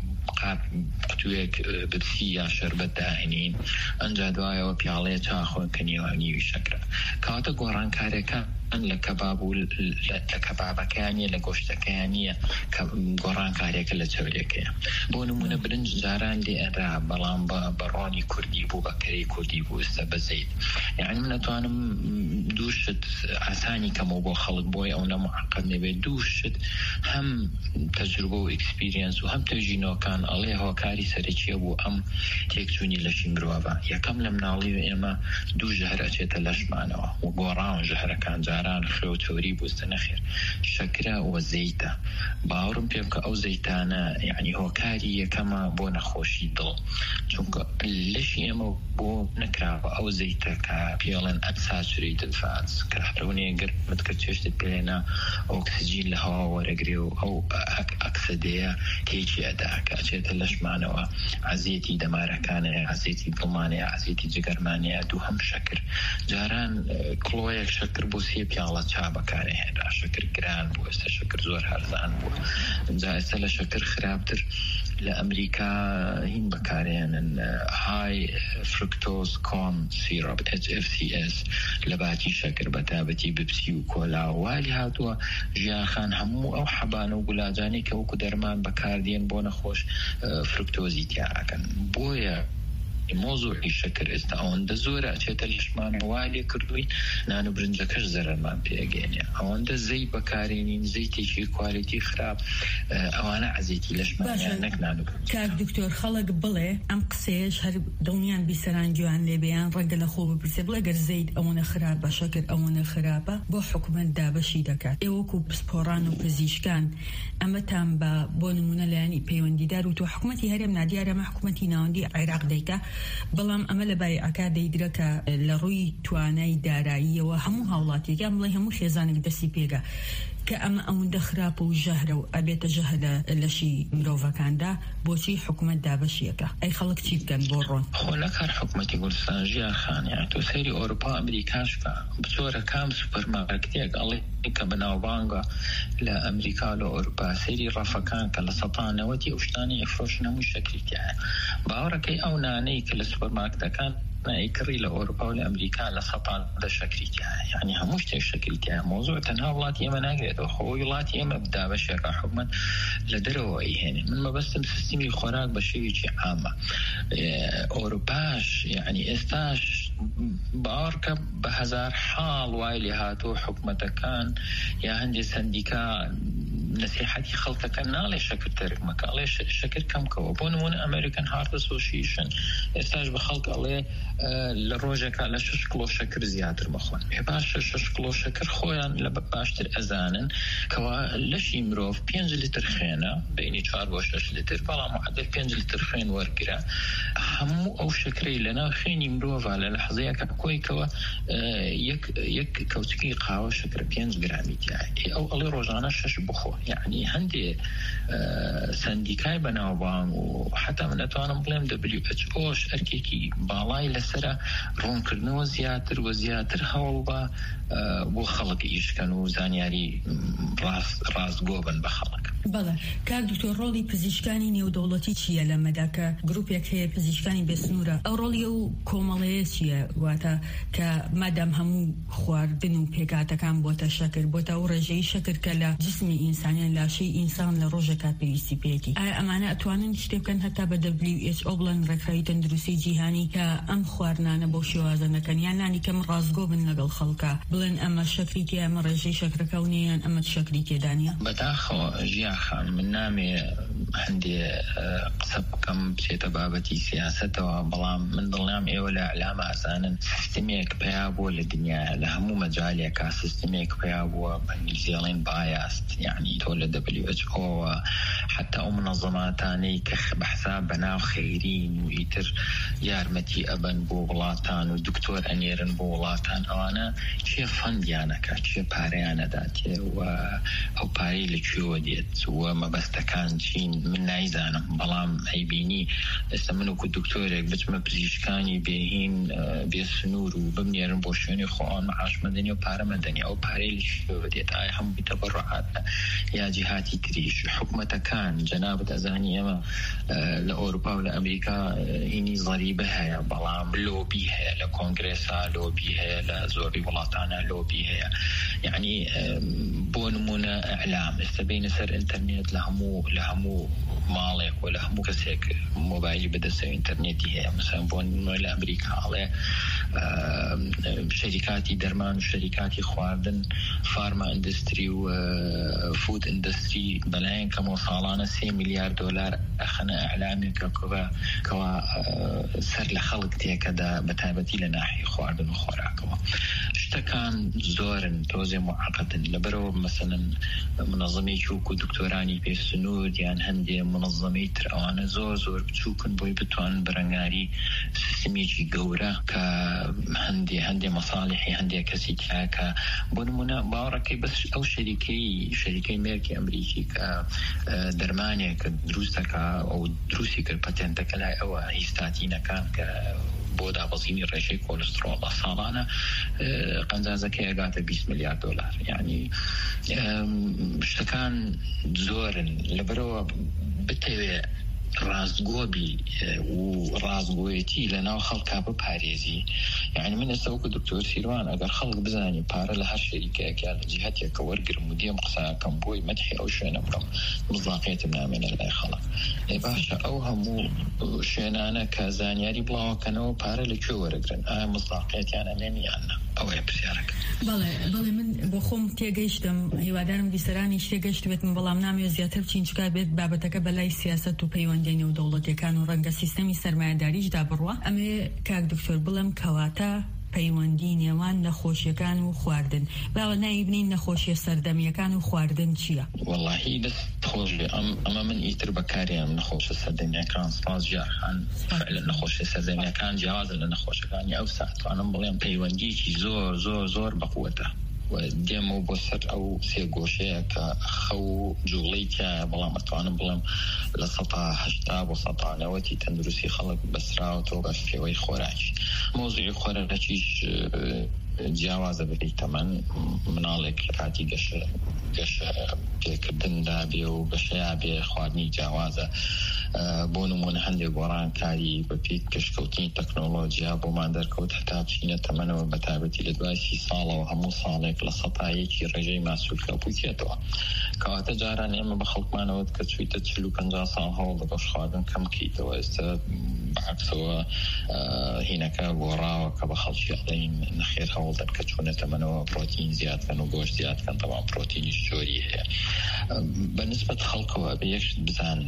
قوتوێک بپسی یا شەربەت داهێنین، ئەنجا دوایەوە پیاڵەیە چاخۆن کە نیوانیوی شەکرە. کەواتە گۆڕانکارەکان لە کەباب و لە کەبابەکانیە لە گۆشتەکانیە کە گۆڕانکارێکە لە چەورێکەیە. بۆ نمونە برنج جاران لێ ئەرا، بەڵام بە ڕۆنی کوردی بوو، بە کەرەی کوردی بوو، ئێستا بەزەید. یعنی من ئەتوانم دووشت ئاسانی کەمەوە بۆ خەڵک بۆی ئەو نەمعقەد نەبێت. دووشت هەم تەجروبە و ئێکسپیرینس و هەم تەژینۆکان ئەڵێ هۆکاری سەرەکیە بوو ئەم تێکچوونی لەشی مرۆڤە. یەکەم لە مناڵی و ئێمە دوو ژەهر ئەچێتە لەشمانەوە و گۆڕاون ژەهرەکان جاران خوێ و چۆری بووستە نەخێر شەکرە و زەیتە. باوەڕم پێ بکە ئەو زەیتانە یعنی هۆکاری یەکەمە بۆ نەخۆشی دڵ، چونکە لەشی ئێمە بۆ نەکراوە ئەو زەیتە کە پێڵێن ئەنساتوریتد فاتس کە هەرونەیە گرمت کرد چێشتت پێێنا ئۆکسجین لە هەوا وەرەگرێ و ئەو ئەکسدەیە تێکی ئەدا کە ئەچێتە لەشمانەوە. عەزیەتی دەمارەکانەیە، عەزیەتی دڵمانەیە، عەزیەتی جگەرمانەیە. دوو هەم شەکر جاران کڵۆیەک شەکر بۆ سێ پیاڵە چا بەکارهێنرا. شەکر گران بوو، ئێستا شەکر زۆر هەرزان بووە. اینجا ئێستا لە شەکر خراپتر لە ئەمریکا هین بەکارهێنن های فرکتۆز کۆن سیرۆپ HFCS لە باتی شەکر بەتابەتی بپسی و کۆلا و والی هاتووە ژیانخان هەموو ئەو حەبانە و گولاجانی کە وەکو دەرمان بەکاردێن بۆ نەخۆش فرکتۆزی تیاکەن. بۆیە مۆزوعی شەکر ئێستا ئەوەندە زۆرە ئەچێتە لەشمانە والێ کردوین نان و برنجەکەش زەرەرمان پێگەێنێ. ئەوەندە زەی بەکارێنین، زەیتێکی کوالیتی خراپ، ئەوانە عەزیەتی لەشمانیان نەک نان و برنج. کاک دکتۆر خەڵک بڵێ ئەم قسەیەش هەر دڵنیان بیسەران گویان لێبیان ڕەنگە لە خۆ بپرسێ بڵێ گەر زەید ئەوەنە خراپە، شەکر ئەوەنە خراپە، بۆ حکومەت دابەشی دەکات. ئێوەکو پسپۆڕان و پزیشکان ئەمەتان بۆ نمونە لایەنی پەیوەندیدار و تۆ حکومەتی هەرێم نادیارە ئەمە حکومەتی ناوەندی عێراق دەیکا، بەڵام ئەمە لە بایعەکە دەیدرەکە لە ڕووی توانای داراییەوە هەموو هاوڵاتیەکان بڵێ هەموو خێزانێک دەستی پێگە کە ئەمە ئەوەندە خراپە و ژەهرە و ئەبێتە ژەهرە لەشی مرۆڤەکاندا، بۆچی حکومەت دابەشیەکە؟ ئەی خەڵک چی بکەن بۆ ڕۆن؟ خۆ نەکار حکومەتی کوردستان ژیانخانیان تۆ سەیری ئەوروپا ئەمریکاش بە بچۆرە کام سوپەرمارکتێک ئەڵێ کە بەناوبانگە لە ئەمریکا لە ئەوروپا سەیری ڕەفەکان کە لە سەتانەوەتی ئەو شتانی ئەفرۆشن هەمووی شەکریتیایە. باوەڕەکەی ئەو نانەی کە لە سوپەرمارکتەکان ئەیکڕی لە ئەوروپا و لە ئەمریکا لە سەتان دە شەکریتیایە، یعنی هەموو شتێک شەکریتیایە. مۆزوع تەنها وڵاتی ئێمە ناگرێتەوە، خۆ وڵاتی ئێمە دابەشێکە حکومەت لە دەرەوە ئەیهێنێ. من مەبەستم سیستمی خۆراک بە شێوێکی عامە. ئەوروپاش یعنی ئێستاش باوەڕکە بە هەزار حاڵ وای لێ هاتۆ حکومەتەکان یا هەندێک سەندیکا نصیحەتی خەڵکەکە ناڵێ شەکر تەرک مەکە، ئەڵێ شەکر کەمکەوە. بۆ نمونە ئەمریکن هارت ئەسۆسییشن ئێستاش بە خەڵک ئەڵێ لە ڕۆژێکە لە 6 کڵۆ شەکر زیاتر بخۆن. باشە 6 کڵۆ شەکر خۆیان لە باشتر ئەزانن کەوا لەشی مرۆڤ 5 لیتر خوێنە بینی 4 بۆ 6 لیتر، بەڵام معدل 5 لیتر خوێن وەرگرە. هەموو ئەو شەکرەی لەناو خوێنی مرۆڤە لە لەحزەیەکە کۆیکەوە یەک کەوچکی قاوە شەکر 5 گرامی تایە. ئەو ئەڵێ ڕۆژانە 6 بخۆ. یعنی هەندێ سندیکای بەناوبانگ و حتا من ئەتوانم بڵێم WHO ئەرکێکی باڵای لەسرە ڕوونکردنەوە زیاتر و زیاتر هەوڵ بۆ خەڵک ئیشکەن و زانیاری ڕاستگۆ بن بە خەڵک. بەڵێ کاک دکتۆر ڕۆڵی پزیشکانی نێودەوڵەتی چییە لەمەدا کە گروپێک هەیە پزیشکانی بێسنوورە ئەو ڕۆڵیە و کۆمەڵەیە چییە واتە کە مادام هەموو خواردن و پێکاتەکان بۆتە شەکر بۆتە ئەو ڕێژەی شەکر کە لە جسمی ئینسانیان لاشەی ئینسان لە ڕۆژێکا پێویستی پێێتی ئایا ئەمانە ئەتوانن شتێ بکەن هەتا بە WHO بڵێن ڕێکخراوی تەندروستی جیهانی کە ئەم خواردنانە بۆ شێوازە نەکەن یان نانی کەم ڕازگۆ بن لەگەڵ خەڵکە بڵێن ئەمە شەکری تێ ئەمە ڕێژەی شەکرەکە و نیان ئەمە شەکری تێدانە بەداخەوە ژیاخان من نامێ هەندێ قسە بکەم بچێتە بابەتی سیاسەتەوە بەڵام من دڵنیام ئێوە لە ئەعلام ئازانن سیستمێک پیا بووە لە دنیا لە هەموو مەجالێکا سیستمێک پیا بووە بەنگلیزیڵێن بایاست یعنی تۆ لە WHO حتا ئەو منەظەماتانەی کە بەحساب بەناو خەیرین و ئیتر یارمەتی ئەبەن بۆ وڵاتان و دکتۆر ئەنێرن بۆ وڵاتان ئەوانە چێ فەندیانەکە چێ پارەیانەداتێ و ئەو پارەی لەکوێوە دێت و مەبەستەکان چین من نایزانم بەڵام ئەیبینی ئێستا من وەکو دکتۆرێک بچمە پزیشکانی بێهین بێسنوور و بمنێرن بۆ شوێنی خۆیان معاش مەدەنی و پارە مەدەنی ئەو پارەی لەکوێوە دێت ئایا هەمووی تەبەڕعاتە یا جیهاتی تریش حکومەتەکان جەنابەت ئەزانی ئێمە لە ئەوروپا و لە ئەمریکا هینی زەریبە هەیە بەڵام لۆبی هەیە لە کۆنگرێسا لۆبی هەیە لە زۆری وڵاتانە لۆبی هەیە یعنی بۆ نمونە ئەعلام ئێستا بینە سەر ئینتەرنێت لە هەموو ماڵێک و لە هەموو کەسێک مۆبایلی بەدەستەوە ئینتەرنێتی هەیە مثلا بۆ نمونە لە ئەمریکا هەڵێ شەریکاتی دەرمان و شەریکاتی خواردن فارما ئیندستری و فود ئیندستری بەلایەن کەمەوە ساڵانە 3 میلیارد دۆلار ئەخەنە ئەعلامێکە کەوا سەر لە خەڵک تێکەدا بەتایبەتی لە ناحیە خواردن و خۆراکەوە شتەکان زۆرن تۆزێ معقدن لەبەرەوە مەسەلەن منەظەمێکی وەکو دکتۆرانی پێسنوور یان هەندێ منەظەمەی تر ئەوانە زۆر بچووکن بۆی بتوانن بەرەنگاری سیستمێکی گەورە کە هەندێ مەساڵحی هەندێک کەسی تیاکە بۆ نمونە باوەڕەکەی بەس ئەو شەریکەی مێرکی ئەمریکی کە دەرمانێک دروستەکە ئەو دروستی کرد پەتێنتەکە لای ئەوە هیستاتینەکان کە بۆ دابەزینی ڕێژەی کۆلسترۆڵ لە ساڵانە قەنجازەکەی ئەگاتە 20 میلیارد دۆلار یعنی شتەکان زۆرن لەبەرەوە بتەوێ ڕاستگۆبی و ڕاستگۆیەتی لە ناو خەڵکا بپارێزی یعنی من ئێستا وەکو دکتۆر سیروان ئەگەر خەڵک بزانی پارە لە هەر شەریکەیەکە لە جیهەتێکە وەرگرم و دێم قساکەم بۆی مەدحی ئەو شوێنە بکەم مزاقیەتم نامێنە لای خەڵک باشە ئەو هەموو شوێنانە کە زانیاری بڵاوەکەنەوە پارە لەکوێ وەرەگرن ئایا مزاقیەتیان ئەمێن یاننا ئەوەیە پرسیارەکە بەڵێ من بۆ خۆم تێگەیشتم هیوادارم بیسەرانی شتێگەشت بێتم بەڵام نامێ زیاتر بچینچکار بێت بابەتەکە بەلای سیاسەت و پەیوەندی نێودەوڵەتیەکان و ڕەنگە سیستەمی سەرمایەداریشدا بڕوە ئەمێ کاک دکتۆر بڵێم کەواتە پەیوەندی نێوان نەخۆشیەکان و خواردن باوە نایبنین نەخۆشیە سەردەمیەکان و خواردن چییە؟ وەڵاهی دەست خۆش بێ ئەمە من ئیتر بەکاریم نەخۆشە سەردەمیەکان سپاس جارخان فعلا نەخۆشیە سەردەمیەکان جیاوازە لە نەخۆشەکانی ئەو ساتوانم بڵێم پەیوەندیکی زۆر بەقووەتە و دێمە بۆ سەر ئەو سێ گۆشەیە کە خەو جوڵەی تایە بەڵام ئەتوانم بڵێم لە 180 بۆ 190 تەندروستی خەڵک بەسراوەتەوە بە شێوەی خۆراکی مۆزوعی خۆراکیش جیاوازە بەی تەمەن مناڵێک کاتی گەشە پێکردندا بێ و بەشەیا بێ خواردنی جیاوازە بۆ نمونە هەندێک گۆڕانکاری بە پێی کەشکەوتنی تەکنۆلۆژیا بۆمان دەرکەوت هەتا بچینە تەمەنەوە بەتابەتی لە دوای 30 ساڵەوە هەموو ساڵێک لە سەتایەکی ڕێژەی ماسوولکە بووکێتەوە کەواتە جاران ئێمە بە خەڵکمانەوەت کە چوویتە 40-50 ساڵ هەوڵ بەگەش خواردن کەم بکەیتەوە ئێستا بەعکسەوە هینەکە گۆڕاوە کە بە خەڵکی ئەڵێن نەخێر هەوڵ دەن کە چوونە تەمەنەوە پرۆتین زیادکەن و گۆشت زیادکەن تەمام پرۆتینیش زۆری هەیە بەنسبەت خەڵکەوە بە یەک بزان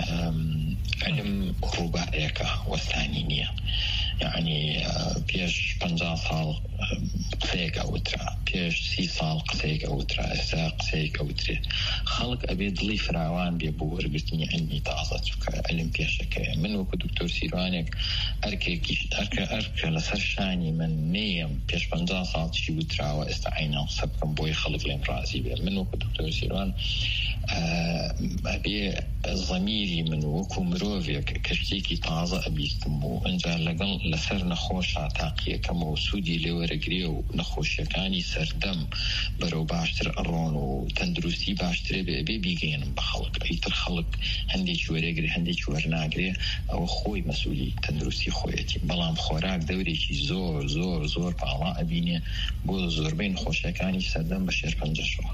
علم ڕووبارەیەکە وەستانی نییە یعنی پێش 50 ساڵ قسەیەک ئەوترا پێش 30 ساڵ قسەیەک ئەوترا ئێستا قسەیەک ئەوترێ خەڵک ئەبێ دڵی فراوان بێ بۆ وەرگرتنی علمی تازە چونکە علم پێشەکەیە من وەکو دکتۆر سیروانێک ئەرکە لەسەر شانی من نێم پێش 50 ساڵ چی وتراوە ئێستا عینان قسە بکەم بۆی خەڵک لێم ڕازی بێ من وەکو دکتۆر سیروان ئەبێ زەمیری من وەکو مرۆڤێک کەشتێکی تازە ئەبیستم و ئەنجا لەگەڵ لەسەر نەخۆشە تاقیەکەمە و سوودی لێوەرەگرێ و نەخۆشیەکانی سەردەم بەرەو باشتر ئەڕۆن و تەندروستی باشترێ بێ بیگەێنم بە خەڵک. ئەیتر خەڵک هەندێکی وەرەگرێ هەندێکی وەرناگرێ ئەوە خۆی مەسئولی تەندروستی خۆیەتی. بەڵام خۆراک دەورێکی زۆر زۆر زۆر پاڵا ئەبینێ بۆ زۆربەی نەخۆشیەکانی سەردەم بە شێرپەنجەشەوە.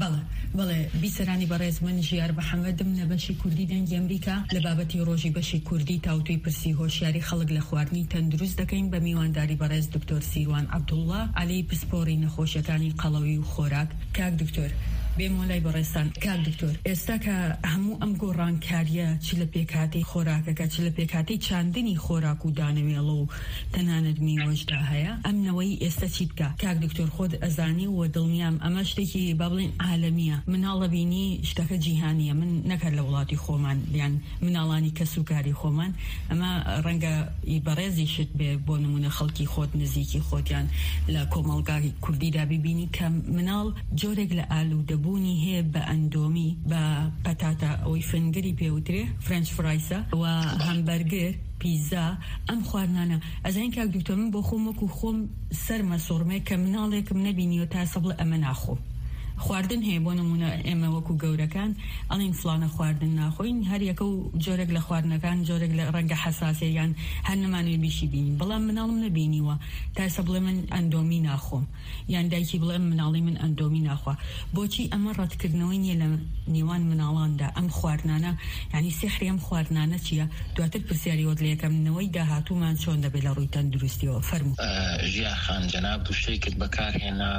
بەڵێ بیسەرانی بەڕێز من ژیار بەحەمەدم لە بەشی کوردی دەنگی ئەمریکا لە بابەتی ڕۆژی بەشی کوردی تاوتوی پرسی هۆشیاری خەڵک لە خواردنی تەندروست دەکەین بە میوانداری بەڕێز دکتۆر سیروان عەبدوڵڵا عەلی پسپۆڕی نەخۆشیەکانی قەڵەوی و خۆراک. کاک دکتۆر بێمۆلای بەڕێستان. کاک دکتۆر ئێستا کە هەموو ئەم گۆڕانکاریە چ لە پێکهاتی خۆراکەکە چ لە پێکهاتی چاندنی خۆراک و دانەوێڵە و تەنانەت میوەشدا هەیە ئەمنەوەی ئێستا چی بکە؟ کاک دکتۆر خۆت ئەزانی و دڵنیام ئەمە شتێکی با بڵێن عالەمیە، مناڵە بینی شتەکە جیهانیە، من نەکرد لە وڵاتی خۆمان یان مناڵانی کەسوکاری خۆمان. ئەمە ڕەنگە بەڕێزی شت بێ بۆ نمونە خەڵکی خۆت نزیکی خۆتیان لە کۆمەڵگای کوردیدا ببینی کە مناڵ جۆرێک لە ئالوودەبوونی هەیە بە ئەندۆمی بە پەتاتە ئەوەی فنگری پێوترێ فرنچ فرایسە و هەمبەرگر پیزا ئەم خواردنانە. ئەزانین کاک دکتۆر من بۆ خۆم وەکو خۆم سەرمە سۆڕمێ کە مناڵێکم نەبینیوە تا سەبڵ ئەمە ناخۆم. خواردن هەیە بۆ نمونە ئێمە وەکو گەورەکان ئەڵین فلانە خواردن ناخۆین، هەر یەکە و جۆرێک لە خواردنەکان جۆرێک لە ڕەنگە حەساسیەیان هەر نەمانوێ بیشی بینین. بەڵام مناڵم نەبینیوە تا ئێستا بڵێ من ئەندۆمی ناخۆم یان دایکی بڵێ مناڵی من ئەندۆمی ناخوا. بۆچی ئەمە ڕەتکردنەوەی نییە لە نێوان مناڵاندا ئەم خواردنانە؟ یعنی سحری ئەم خواردنانە چییە؟ دواتر پرسیاریوەت لە یەکەمنەوەی داهاتوومان چۆن دەبێت لە ڕووی تەندروستیەوە؟ فەرموو. ژیا خان جەناب دووشەیەکت بەکارهێنا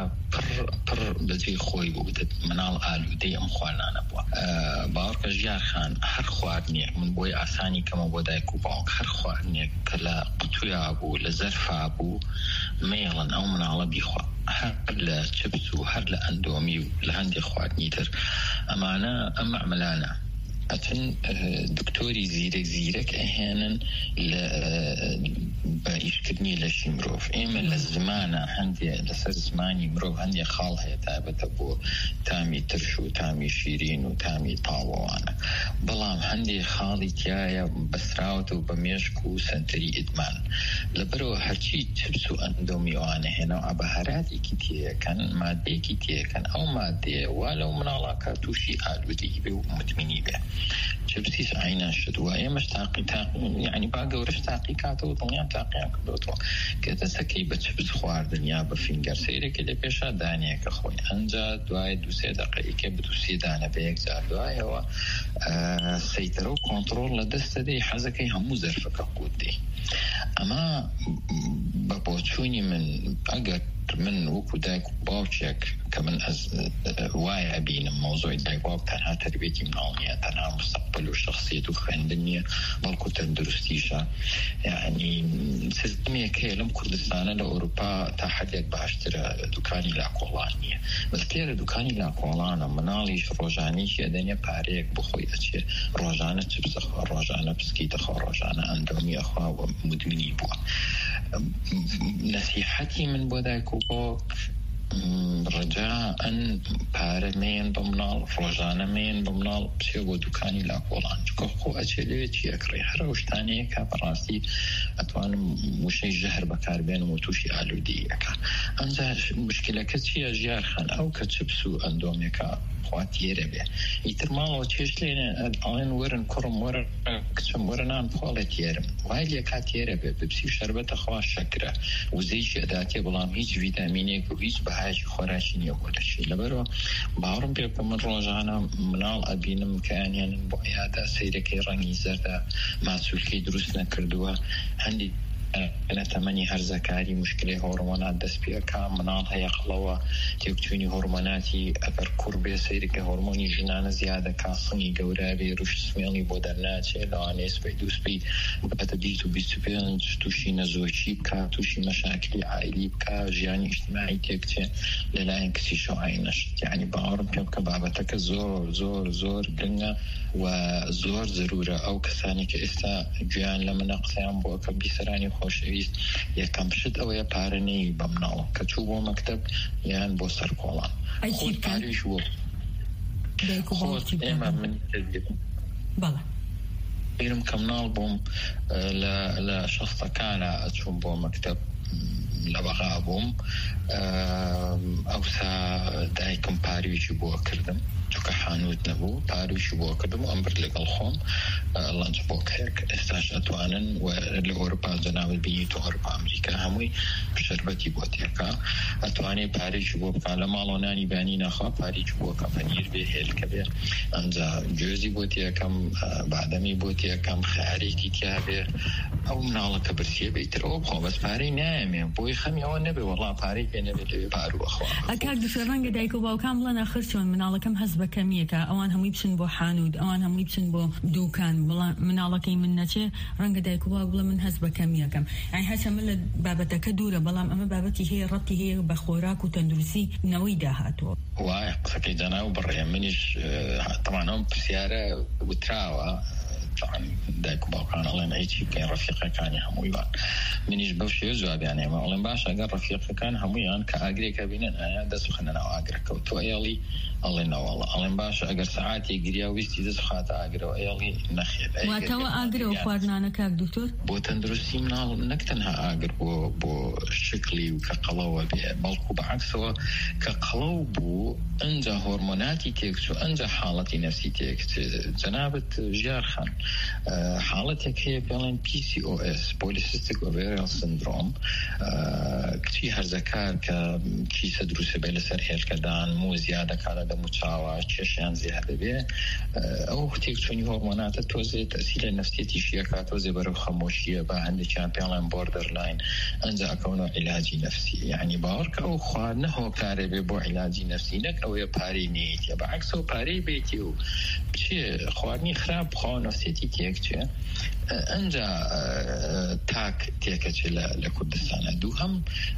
پڕ بەجێی خۆی بوو مناڵ ئالوودەی ئەم خواردنانە بووە. باوەڕکە ژیار خان هەر خواردنێک من بۆی ئاسانی کەمە بۆ دایک و باوک هەر خواردنێک کە لە قوتویا بوو لە زەرفا بوو مێڵن ئەو مناڵە بیخوا، هەر لە چپس و هەر لە ئەندۆمی و لە هەندێک خواردنی تر. ئەمانە ئەم معملانە ئەچن دکتۆری زیرەک ئەهێنن لە بە ئیشکردنی لەشی مرۆڤ. ئێمە لە زمانە هەندێک لەسەر زمانی مرۆڤ هەندێک خاڵ هەیە تایبەتە بۆ تامی ترش و تامی شیرین و تامی تاوەوانە، بەڵام هەندێک خاڵی تایە بەسراوت و بە مێشک و سنتەری ئیدمان. لەبەرەوە هەرچی چپس و ئەندۆمی ئەوانە هێنەوە ئابەهاراتێکی تێیەکەن، مادەیەکی تێیەکەن. ئەو مادەیە وا لەو مناڵاکە تووشی ئالوودەی بێ و متمینی بێ. چپسیس عینان شدووە ئێمەش تاقی یعنی با گەورەش تاقی کاتەوە دڵنیان تاقییان کردوتەوە کە دەسەکەی بە چپس خواردن یا بە فینگەر سەیرێکی لە پێشا دانیەکە خۆی ئەنجا دوای 2-3 دقیقە بە 2-3 دانە بە یەکجار دوایەوە سەیترە و کۆنتڕۆڵ لە دەستەدەی حەزەکەی هەموو زەرفەکە قوت دێ. ئەمە بە بۆچوونی من ئەگەر من وەکو دایک و باوکێک کە من وایە ئەبینم مۆزۆی دایک باوک تەنها تەربیەتی مناڵ نییە، تەنها مستەقبەل و شەخسیەت و خوێندن نییە، بەڵکو تەندروستیشە. یعنی سیستەمێک هەیە لەم کوردستانە لە ئەوروپا تا حەدێک باشترە، دوکانی لاکۆڵان نییە. بەس لێرە دوکانی لاکۆڵانە مناڵیش ڕۆژانێکی ئەدەنێ پارەیەک بخۆی ئەچێ، ڕۆژانە چپس ئەخوا، ڕۆژانە پسکیت ئەخوا، ڕۆژانە ئەندۆمی ئەخوا و مدمنی بووە. نەسیحەتی من بۆ دایک و باوک ڕجاءن پارەمێن بە مناڵ، ڕۆژانە مێن بە مناڵ بچێ بۆ دوکانی لاکۆڵان، چکە خۆ ئەچێ لەوێ چیەکڕێ هەر ئەو شتانەیە کا بەڕاستی ئەتوانم وشەی ژەهر بەکاربێنم و تووشی ئالوودەیەکە. ئەنجا مشکلەکە چییە ژیار خان؟ ئەو کە چپس و ئەندۆمێکە خوا تێرە بێ ئیتر ماڵەوە چێش لێنێ ئەڵێن وەرن کوڕم وەرە کچم وەرە نان بخۆڵێ تێرم، وای لێکا تێرە بێ بپسی و شەربەتە خوا شەکرە وزەیشی ئەداتێ، بەڵام هیچ ڤیتامینێک و هیچ بەهایشی خۆراکی نییە بۆ دەشی. لەبەرەوە باوەڕم پێ بکە من ڕۆژانە مناڵ ئەبینم کە یانێنن بۆ یادا سەیرەکەی ڕەنگی زەردە ماسوولکەی دروست نەکردووە، هەندی تەمەنی هەرزەکاری مشکلی هۆرمۆنات دەست پێکا، مناڵ هەیە قڵەوە تێکچوونی هۆرمۆناتی ئەگەر کوڕ بێ سەیرەکە هۆرمۆنی ژنانە زیادە کاسڵی گەورە بێ ڕوش سمێڵی بۆ دەرناچێت لەوانەیە سپەی دووسپەی بەتە 20-25 تووشی نەزۆکی بکە، تووشی مەشاکلی عائیلی بکە، ژیانی ئیجتیماعی تێکچێ لەلایەن کچیشە و ئاینەش. یعنی باوەڕم پێ بکە بابەتەکە زۆر زۆر زۆر گرنگە و زۆر ضرورە. ئەو کەسانی کە ئێستا گویان لە منە قسەیان بۆ کە بیسەرانی خۆشەویست یەکەم پشت ئەوەیە پارەنەی بە مناڵ کە چوو بۆ مەکتەب یان بۆ سەرکۆڵان ئێمە من بەڵێ بیرم کە مناڵ بووم لە شەستەکانە ئەچووم بۆ مەکتەب لە بەغا بووم ئەوسا دایکم پاریویشی بۆ کردم چونکە حانوت نەبوو پاریویشی بۆ کردم و ئەم برد لەگەڵ خۆم لەنچ بۆکسێک ئێستاش ئەتوانن و لە ئەوروپا جەناوت بینی تو ئەوروپا ئەمریکا هەمووی شەربەتی بۆ تێکا ئەتوانێت پاریویشی بۆ بکە لە ماڵۆنانی بانی نەخوا پاریویشی بۆ کە پەنیر بێ هێلکە بێ ئەنجا گوێزی بۆ تێکەم بادەمی بۆ تێکەم خەیارێکی تیا بێ ئەو مناڵەکە برسیە بیتر ئەو بخۆ بەس پارەی نایەمێ بۆی خەمیەوە نەبێ وەڵا پارەی پێ نەبێت لەوێ پاروەخوا ئەکاک دکتۆر ڕەنگە دایک و باوکان بڵێن ئەخر چۆن مناڵەکەم هەست بە کەمیەکە ئەوان هەمووی بچن بۆ حانوت ئەوان هەمووی بچن بۆ دوکان بڵێن مناڵەکەی من نەچێ ڕەنگە دایک و باوک بڵێ من هەست بە کەمیەکەم ئەی هەچە من لە بابەتەکە دوورە بەڵام ئەمە بابەتی هەیە ڕەتی هەیە بە خۆراک و تەندروستی نەوەی داهاتوە وایە قسەکەی جەناو بڕێ منیش تەمانەوە پرسیارە وتراوە دایک و باوکان ئەڵێن هیچی بکەین ڕەفیقەکانی هەموویان منیش بەو شێوە جوابیان ئێمە ئەڵێن باش ئەگەر ڕەفیقەکان هەموویان کە ئاگرێکە بینن ئایا دەست بخەنە ناو ئاگرەکە و تۆ ئێڵی ئەڵێن نەوەڵە ئەڵێن باش ئەگەر سەعاتێک گریا ویستی دەست بخاتە ئاگرەوە ئێڵی نەخێت واتەوە ئاگرەوە خواردنانە کاک دکتۆر بۆ تەندروستی مناڵ نەک تەنها ئاگر بۆ شکلی و کە قەڵەوە بێ بەڵکو بەعکسەوە کە قەڵەو بوو ئەنجا هۆرمۆناتی تێکچوو ئەنجا حاڵەتی نەفسی تێکچ جەنابەت ژیار خان حاڵەتێک هەیە پێڵێن PCOS Polycystic Ovarian Syndrome کچی هەرزەکار کە کیسە دروستە بێ لەسەر هێلکەدان مو زیادەکە لە دەم و چاوە کێشیان زیادە بێ ئەو تێکچوونی هۆرمۆناتە تۆزێ تەسیرە نەفسیەتیشیەکە تۆزێ بەرەو خەمۆشیە بە هەندێکیان پێڵێن بۆردەرلاین ئەنجا ئەکەونەوە عیلاجی نەفسی یعنی باوەڕکە ئەو خواردنە هۆکارێ بێ بۆ عیلاجی نەفسی نەک ئەوەیە پارەی نێیتە بەعکسەوە پارەی بێتی و بچێ خواردنی خراپ بخوا نەفسێتی تێک چێ ئەنجا تاک تێکەچێ لە کوردستانە دوو هەم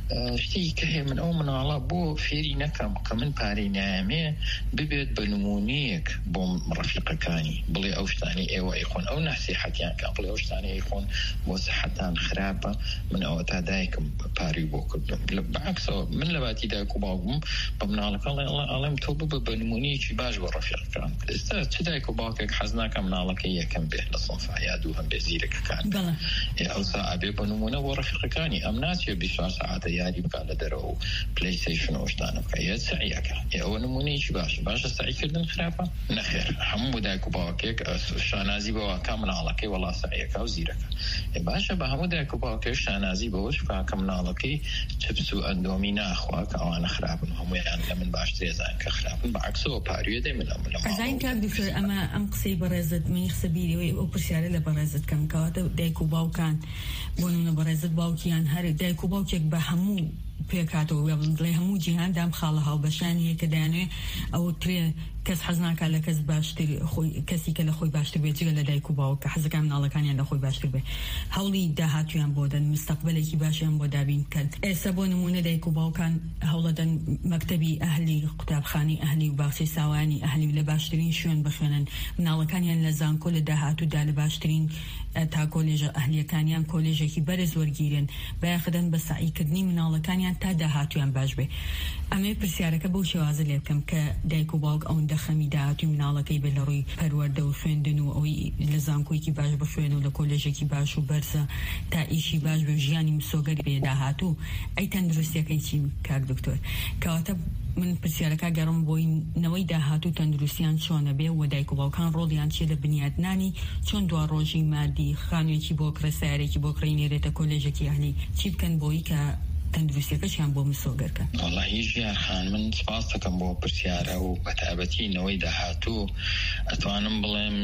شتێکی کە هەیە من ئەو مناڵە بۆ فێری نەکەم کە من پارەی نایەمێ ببێت بە نمونەیەک بۆ ڕەفیقەکانی بڵێ ئەو شتانی ئێوە ئەیخۆن ئەو ناسیحەتیان کە بڵێ ئەو شتانی ئەیخۆن بۆ سەحەتان خراپە من ئەوە تا دایکم پاری بۆ کردم بەعکسەوە من لە باتی دایک و باوکم بە مناڵەکە ئەڵێم تۆ ببە بە نمونەیەکی باش بۆ ڕەفیقەکان ئێستا چ دایک و باوکێک حەز ناکە مناڵەکە یەکەم بێت لە سەنفا یا دوو هەم بێ زیرەکەکان ئەوسا ئەبێ بە نمونە بۆ ڕەفیقەکانی ئەم ناچێت 24 ساعتە یاری بکات لە دەرەوە و پلەیستیشن ئەو شتانە بکە یە سعیەکە ئەوە نمونەیەکی باشە سعیکردن خراپە نەخێر هەموو دایک و باوکێک شانازی بەوەکە مناڵەکەی وەڵا سعیەکە و زیرەکە باشە بە هەموو دایک و باوکێک شانازی بەوەش بکە مناڵەکەی چپس و ئەندۆمی ناخوا کە ئەوانە خراپن هەموویان لە من باشتر ێزان کە خراپن بەعکسەوە پارویە دەی من ئەزاین کاک دکتۆر ئەمە ئەم قسەی بەڕێزت منی قسە بیریەوەی ئەو پرسیارە لە بەڕێزت کەم کەواتە دایک و باوکان بۆ نمونە بەڕێزت باوکیان هەر دایک و باوکێک بە هەموو پێکاتەوە بڵێ هەموو جیهان دام خاڵە هاوبەشانیە کە دەیانوێ ئەو ترێ کەس حەز ناکات لە کەس باشتر کەسی کە لە خۆی باشتر بێت جگە لە دایک و باوکە حەزەکان مناڵەکانیان لە خۆی باشتر بێ هەوڵی داهاتویان بۆ دەن مستەقبلێکی باشیان بۆ دابین بکەن ئێستا بۆ نمونە دایک و باوکان هەوڵەدەن مەکتەبی ئەهلی قوتابخانەی ئەهلی و باخچەی ساوانی ئەهلی لە باشترین شوێن بخوێنن مناڵەکانیان لە زانکۆ لە داهاتوودا لە باشترین تا کۆلێژە ئەهلیەکانیان کۆلێژێکی بەرز وەرگیرن بەیاخدەن بە سعیکردنی مناڵەکانیان تا داهاتویان باش بێ ئەمێ پرسیارەکە بەو شێوازە لێ بکەم کە دایک و باوک ئەوەندە خەمی داهاتوی مناڵەکەی بێ لە ڕووی پەروەردە و خوێندن و ئەوەی لە زانکۆیەکی باش بخوێن و لە کۆلێژێکی باش و بەرزە تا ئیشی باش بێ ژیانی مسۆگەر بێ داهاتوو ئەی تەندروستیەکەی چی کاک دکتۆر کەواتە من پرسیارەکە گەڕم بۆی نەوەی داهاتوو تەندروستیان چۆنە بێ و دایک و باوکان ڕۆڵیان چیە لە بنیادنانی چۆن دوا ڕۆژی مادی خانوێکی بۆ کرە سیارێکی بۆ کڕینێرێتە کۆلێژێکی ئەهلی چی بکەن بۆی کە تەندروستیەکەشیان بۆ مسۆگەرکە وەڵاهی ژیار خان من سپاس دەکەم بۆ پرسیارە و بەتابەتی نەوەی داهاتوو ئەتوانم بڵێم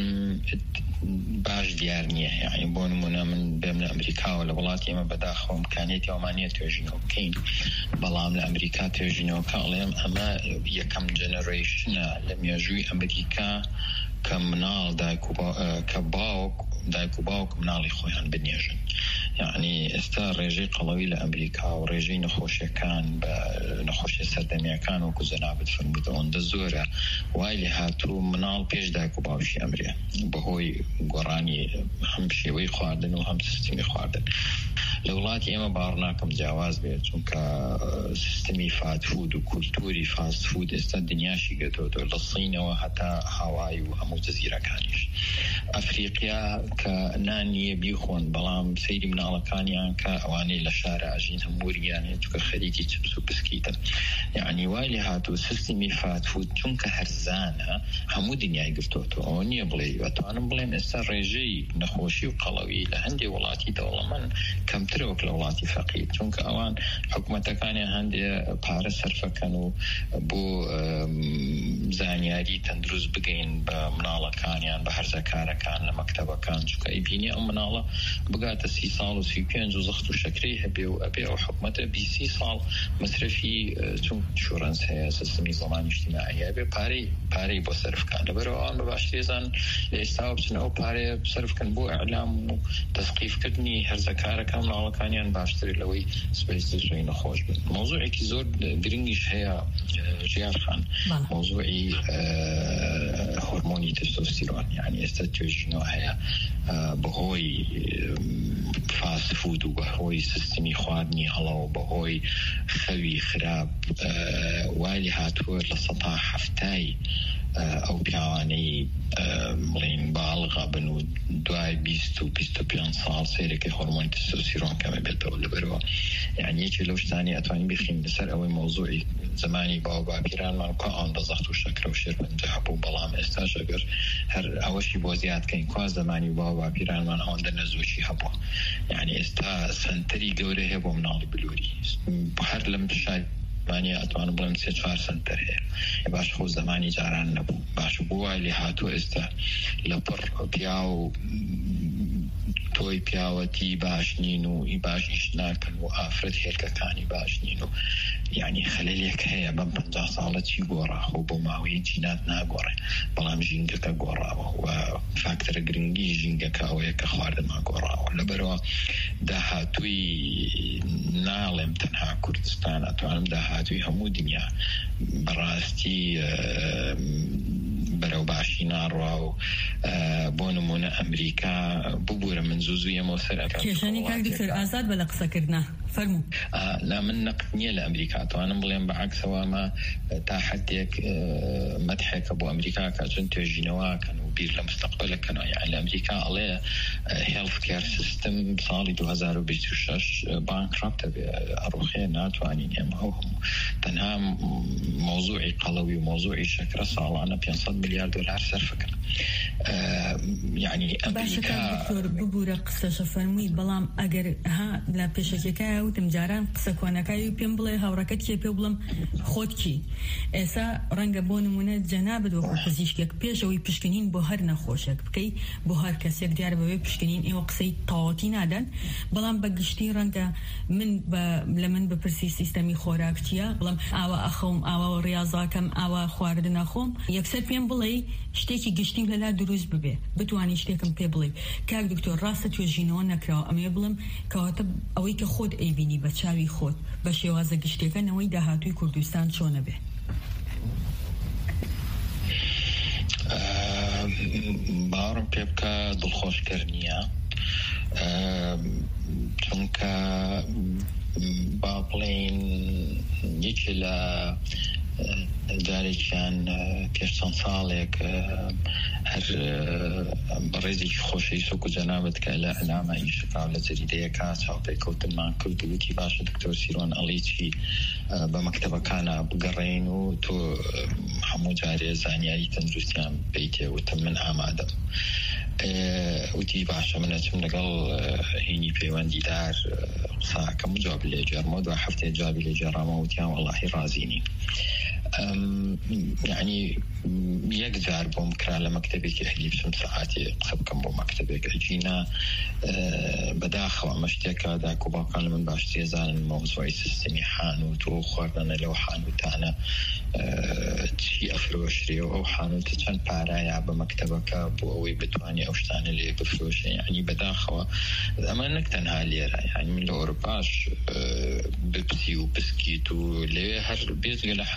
باش دیار نییە یعنی بۆ نمونە من بێم لە ئەمریکاوە لە وڵاتی ئێمە بەداخەوە ئیمکانیەتی ئەومانیە توێژینەوە بکەین بەڵام لە ئەمریکا توێژینەوەکە ئەڵێم ئەمە یەکەم جەنەرەیشنە لە مێژووی ئەمریکا کە مناڵ دایک و باوک مناڵی خۆیان بنێژن یعنی ئێستا ڕێژەی قەڵەوی لە ئەمریکا و ڕێژەی نەخۆشیەکان بە نەخۆشیە سەردەمیەکان وەکو جەنابەت فەرموویت ئەوەندە زۆرە وای لێ هاتوو مناڵ پێش دایک و باوکی ئەمرێ بەهۆی گۆڕانی هەم شێوەی خواردن و هەم سیستمی خواردن لە وڵاتی ئێمە باوەڕ ناکەم جیاواز بێت چونکە سیستمی فاست فود و کولتوری فاست فود ئێستا دنیاشی گەتەوە لە سینەوە هەتا هاوای و هەموو جەزیرەکانیش. ئەفریقیا کە نانیە بیخۆن بەڵام سەیری مناڵەکانیان کە ئەوانەی لە شارە ئاژین هەمووریانێ چونکە خەریکی چپس و بسکیتن. یعنی وای لێ هاتووە سیستمی فاست فود چونکە هەرزانە هەموو دنیای گرتووەوە. ئەوە نییە بڵێ ئەتوانم بڵێن ئێستا ڕێژەی نەخۆشی و قەڵەوی لە هەندێک وڵاتی دەوڵەمەند کەمترە وەک لە وڵاتی فەقیر، چونکە ئەوان حکوومەتەکانیان هەندێک پارە سەرفەکەن و بۆ زانیاری تەندروست بگەین بە مناڵەکانیان بە هەرزەکارەکان لە مەکتەبەکان، چونکە ئەیبینی ئەو مناڵە بگاتە 30 ساڵ و 35 و زەخت و شەکرەی هەبێ و ئەبێ ئەو حکوومەتە 20 ساڵ مەصرفی چون شورەنس هەیە سیستمی زەمانی اجتیماعی هەبێ پارەی بۆ سەرفکان. لەبەرەوە ئەوان بە باشترێزان لە ئێستا بچن ئەو پارەیە سەرفکەن بۆ ئەعلام و تەسقیفکردنی هەرزەکارەکان مناڵەکانیان باشتر لەوەی سبەی دژەی نەخۆش بن. مۆزوعێکی زۆر گرنگیش هەیە ژیار خان، مۆزوعی هۆرمۆنی تستۆستیرۆن. یعنی ئێستا توێژینەوە هەیە بەهۆی فاست فود و بەهۆی سیستمی خواردنی هەڵە و بەهۆی خەوی خراپ وای هاتووە لە 170 ئەو پیاوانەی بڵین باڵغا بن و دوای 20 و 25 ساڵ سیرەکەی هۆرمۆنی تستۆستیرۆن کەمە بێتەوە. لەبەرەوە یعنی یەکێک لەو شتانی ئەتوانین بخین لەسەر ئەوەی مۆزوعی زمانی باو باپیرانمان کە ئەوەندە زەخت و شەکرە و شێرپەنجە هەبوو، بەڵام ئێستاش ئەگەر هەر ئەوەشی بۆ زیادکەین کوا زمانی باو باپیرانمان ئەوەندە نەزۆکی هەبووە. یعنی ئێستا سنتەری گەورە هەیە بۆ مناڵی بلووری، هەر لەم شای زمانی ئەتوانم بڵێم 3-4 سنتەر هەیە. باش خۆ زمانی جاران نەبوو، باش بۆ وای لێ هاتووە ئێستا لە پڕ پیا و تۆی پیاوەتی باش نین و ئی باش ئیش ناکەن و ئافرەت هێلکەکانی باش نین و یعنی خەلەلێک هەیە بەم 50 ساڵە چی گۆڕا خۆ بۆ ماوەی جینات ناگۆڕێ، بەڵام ژینگەکە گۆڕاوە و فاکتەرە گرنگی ژینگەکە ئەوەیە کە خواردنما گۆڕاوە. لەبەرەوە داهاتووی ناڵێم تەنها کوردستان، ئەتوانم داهاتووی هەموو دنیا بەڕاستی بەرەو باشی ناڕوا و بۆ نمونە ئەمریکا ببوورە من زووزویەمەوە سەرەکە کێشانی کاک دکتۆر ئازاد بە لە قسەکردنا فەرموو. لا من نەقد نییە لە ئەمریکا، توانم بڵێم بەعکسەوە مە تا حدێک مەدحێکە بۆ ئەمریکا کە چون توێژینەوەکەن و بیر لە مستەقبلەکەنەوە. یعنی لە ئەمریکا ئەڵێ هێڵث کێر سیستم ساڵی 2026 بانکراپتە بێ، ئەڕوخێ ناتوانین ئێمە ئەو هەموو تەنها مۆزوعی قەڵەوی و مۆزوعی شەکرە ساڵانە 500 میلیارد دلار سەرفەکەن. یعنی ئەمریکا ببوورە قسەشە فەرمووی، بەڵام ئەگەر ها لە پێشەکەکە وتم جاران قسە کۆنەکەی پێم بڵێ هاوڕەکەت کێ پێ بڵم خۆت کی. ئێستا ڕەنگە بۆ نمونە جەنابەت وەکو پزیشکێک پێشەوەی پشکنین بۆ هەر نەخۆشێک بکەی بۆ هەر کەسێک دیارە بەوێ پشکنین ئێوە قسەی تاواتی نادەن، بەڵام بە گشتی ڕەنگە من بپرسی سیستەمی خۆراک چییە، بڵم ئاوا ئەخۆم ئاوا ڕاضاکەم ئاوا خواردن نەخۆم، یەکسەر پێم بڵێ شتێکی گشتیم لەلا دروست ببێ بتوانی شتێکم پێ بڵێ. کاک دکتۆر ڕاستە توێژینەوە نەکراوە، ئەمێ بڵم کەواتە ئەوەی کە خۆت ئەیبینی بە چاوی خۆت بە شێوازە گشتەکەنەوەی داهاتووی کوردستان چۆنە بێ. باوەڕم پێ بکە دڵخۆشکردنیە، چونکە با بڵێن یەکێ لە جارێکیان پێش چەند ساڵێک هەر بەڕێزێکی خۆشەویست وەکو جەنابەت کە لە ئەلامە ئیشکا لە جەریدەیەکە چاوپێکەوتنمان کرد و وتی باشە دکتۆر سیرۆن ئەڵێ چی بە مەکتەبەکانە بگەڕێین و تۆ هەموو جارێ زانیاری تەندروستیان بیتێ، وتم من ئامادەم. وتی باشە من ئەچم لەگەڵ هینی پەیوەندیدار قساکەم و جواب لێ جێڕمەوە، دوای هەفتەیە جوابی لێ جێڕامەوە وتیان وەڵاهی ڕازینی. یعنی یەک جار بۆم کرا لە مەکتەبێکی هەلی بچم سەعاتی قسە بکەم بۆ مەکتەبێک ئەجینا بەداخەوە ئەمە شتێکە داک و باوکان لە من باشتر زانن مۆزوعی سیستەمی حانوت و خواردنە لەو حانوتانە چی ئەفرۆشرێ و ئەو حانوتە چەند پارایە بە مەکتەبەکە بۆ ئەوەی بتوانێ ئەو شتانە لێ بفرۆشێ. یعنی بەداخەوە ئەمە نەک تەنها لێرە، یعنی من لە ئەوروپاش بپسی و بسکیت و لەوێ هەر بێزگە لە حانوتی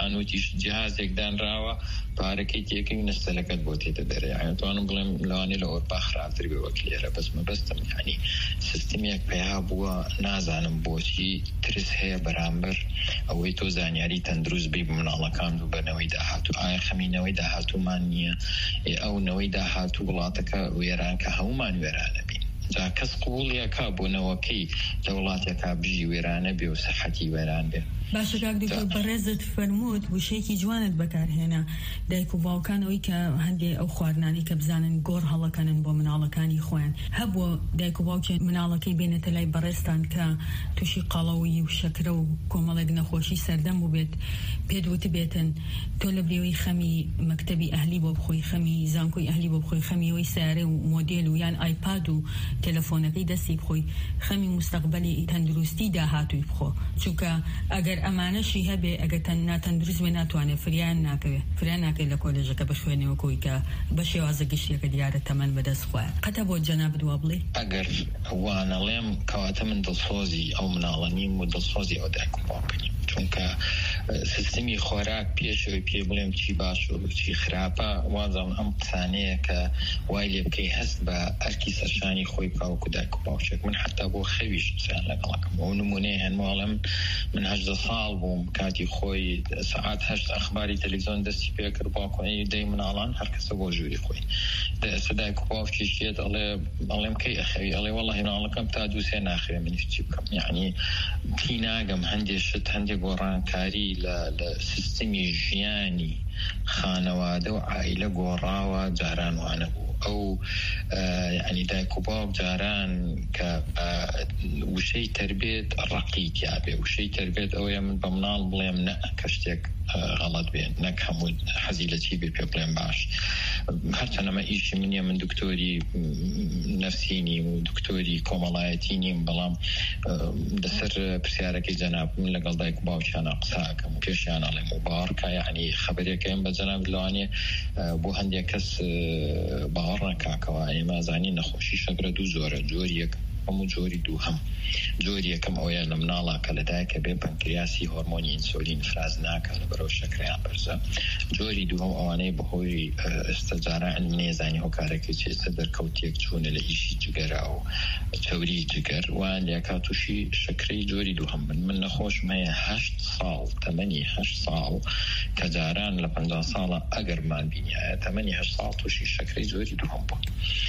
ئیش جیهازێکدان ڕاوە پارەکەی تێکەی نستەلەکەت بۆ تێتە دەرێ ئەتوانم بڵێم لەوانێ لە ئەوروپا خراپتر بێ وەک لێرە بەس مەبەستم یعنی سیستمێک پیا بووە نازانم بۆچی ترس هەیە بەرامبەر ئەوەی تۆ زانیاری تەندروست بی مناڵەکان و بەنەوەی داهاتوو ئایا خەمینەوەی داهاتوومان نییە ئەو نەوەی داهاتوو وڵاتەکە وێران کە هەمومان وێرانە بین جا کەس قوڵیەکە بۆنەوەکەی لە وڵاتێکا بژی وێرانە بێ و سەحەتی وێران بێ باشە کاک دکتۆر بەڕێزت فەرمووت وشەیەکی جوانت بەکارهێنا دایک و باوکانەوەی کە هەندێک ئەو خواردنانی کە بزانن گۆڕ هەڵەکەنن بۆ مناڵەکانی خۆیان هەبووە دایک و باوکێ مناڵەکەی بێنێتە لای بەڕێستان کە تووشی قەڵەوی و شەکرە و کۆمەڵێک نەخۆشی سەردەم بوو بێت پێت وت بێتن تۆ لە برێوەی خەمی مەکتەبی ئەهلی بۆ بخۆی خەمی زانکۆی ئەهلی بۆ بخۆی خەمیەوەی سیارە و مۆدێل و یان ئایپاد و تەلەفۆنەکەی دەستی بخۆی خەمی مستەقبەلی تەندروستی داهاتووی بخۆ چونکە ئەگەر ئەمانەشی هەبێ ئەگەر ناتەندروست بێ ناتوانێت فریان ناکەوێت لە کۆلێژەکە بخوێنەوە کۆی کە بە شێوازە گشتێکە دیارە تەمەن بەدەست خوایە قەتە بۆ جەناب دوا بڵێ ئەگەر وانەڵێم کەواتە من دڵسۆزی ئەو مناڵە نیم و دڵسۆزی ئەو دایک و باوکەنیم چونکە سیستمی خۆراک پێشەوەی پێ بڵێم چی باش و چی خراپە وازم ئەم قسانەیە کە وای لێ بکەی هەست بە ئەرکی سەرشانی خۆی کاوەکو دایک و باوکێک من حتا بۆ خەویش قسەیان لەگەڵەکەم ئەو نمونەیە هەنماڵم من 18 ساڵ بووم کاتی خۆی سەعات 8 ئەخباری تەلەڤیزیۆن دەستی پێ کرد باوکۆنی دەی مناڵان هەر کەسە بۆ ژووری خۆی ئێستا دایک و باوکێکیێت ئەڵێم کەی ئەخەوی ئەڵێ وەڵڵەهی مناڵەکەم تا دووسێ ناخوێ منیش چی بکەم یعنی تی ناگەم هەندێک شت هەندێک گۆڕانکاری لە سیستمی ژیانی خانەوادە و عائیلە گۆڕاوە جاران وانە بوو ئەو یعنی دایک و باوک جاران کە وشەی تربێت ڕەقیتیا بێ وشەی تربێت ئەوەیە من بە مناڵ بڵێم نە کە شتێک غەڵەت بێن نەک هەموو حەزی لە چی بێ پێ بڵێم باش هەرچەندەمە ئیشی منیە من دکتۆری نەفسی نیم و دکتۆری کۆمەڵایەتی نیم بەڵام لەسەر پرسیارەکەی جەناب من لەگەڵ دایک و باوکیانە قساکەم و پێشیان ئەڵێم و باوەڕکە یعنی خەبەرێکەکەم بە جەناب لەوانێ بۆ هەندێک کەس باوەڕ نەکاکەوە ئێمە زانین نەخۆشی شەکرە دوو زۆرە جۆری یەک هەموو جۆری دووهەم جۆری یەکەم ئەوەیە لە مناڵە کە لەدایکە بێ پەنکریاسی هۆرمۆنی ئینسۆلین فراز ناکە لەبەرەوە شەکرەیان بەرزە جۆری دووهەم ئەوانەی بەهۆی ئێستاجاران نێزانی هۆکارەکەی چێستە دەرکەوتێک چوونە لە ئیشی جگەرا و چەوری جگەر وان لێکا تووشی شەکرەی جۆری دووهەم من نەخۆشم هەیە 8 ساڵ تەمەنی 8 ساڵ کە جاران لە 50 ساڵە ئەگەرمان بینایە تەمەنی 8 ساڵ تووشی شەکرەی جۆری دووهەم بوو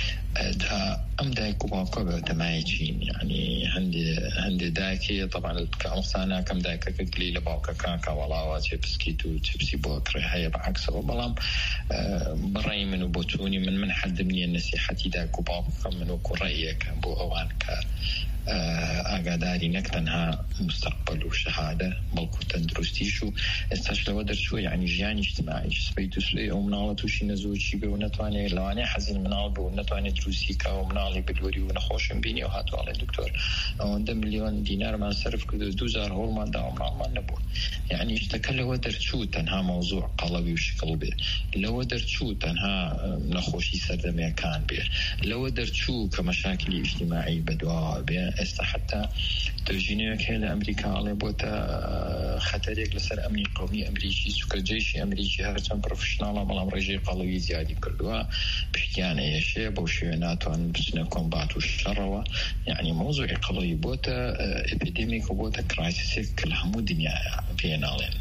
ئەم دایک و باوکە بەتەمایەکین یعنی هەندێ دایکێ طبعا کەمسانە کەم دایکەکە گلی لە باوکەکە کاوەڵاوە چێ پسکیت و چپسی بۆ کڕێ هەیە بەعکسەوە بەڵام بڕێی من و بۆ چوونی من حەدم نییە نەسیحەتی دایک و باوکەکەم من و کوڕەیەکە بۆ ئەوان کە ئاگاداری نەک تەنها مستەقبل و شەهادە بەڵکو تەندروستیش و ئێستاش لەوە دەرچووە یعنی ژیانی اجتماعیش سبەی تووسلێ ئەو مناڵە تووشی نەزۆکی بێ و نەتوانێت لەوانەیە حەزین مناڵ بێ و نەتوانێت دروستی کە و مناڵی بلوەری و نەخۆشم بینی و هاتوواڵێ دکتۆر ئەوەندە ملیۆن دینارمان سەرف کرد 2000 هەوڵمان دا و مناڵمان نەبوو یعنی شتەکە لەوە دەرچوو تەنها مەوزوع قەڵەوی و شکڵ بێ لەوە دەرچوو تەنها نەخۆشی سەردەمەکان بێ لەوە دەرچوو کە مەشاکلی اجتماعی بەدواوە بێ ئێستا حتا دۆژینەیەک هەیە لە ئەمریکاڵێ بۆتە خەتەرێک لەسەر ئەمنی قەومی ئەمریکی چونکە جێشی ئەمریکی هەرچەند پرۆفشناڵە بەڵام ڕێژەی قەڵەوی زیادی کردووە پشتیانە یەشێ بەو شێوە ناتوانن بچنە کۆمبات و شەڕەوە یعنی مۆزوعی قەڵەوی بۆتە ئەپیدێمیک و بۆتە کرایسیسێک کە لە هەموو دنیاە پێناڵێن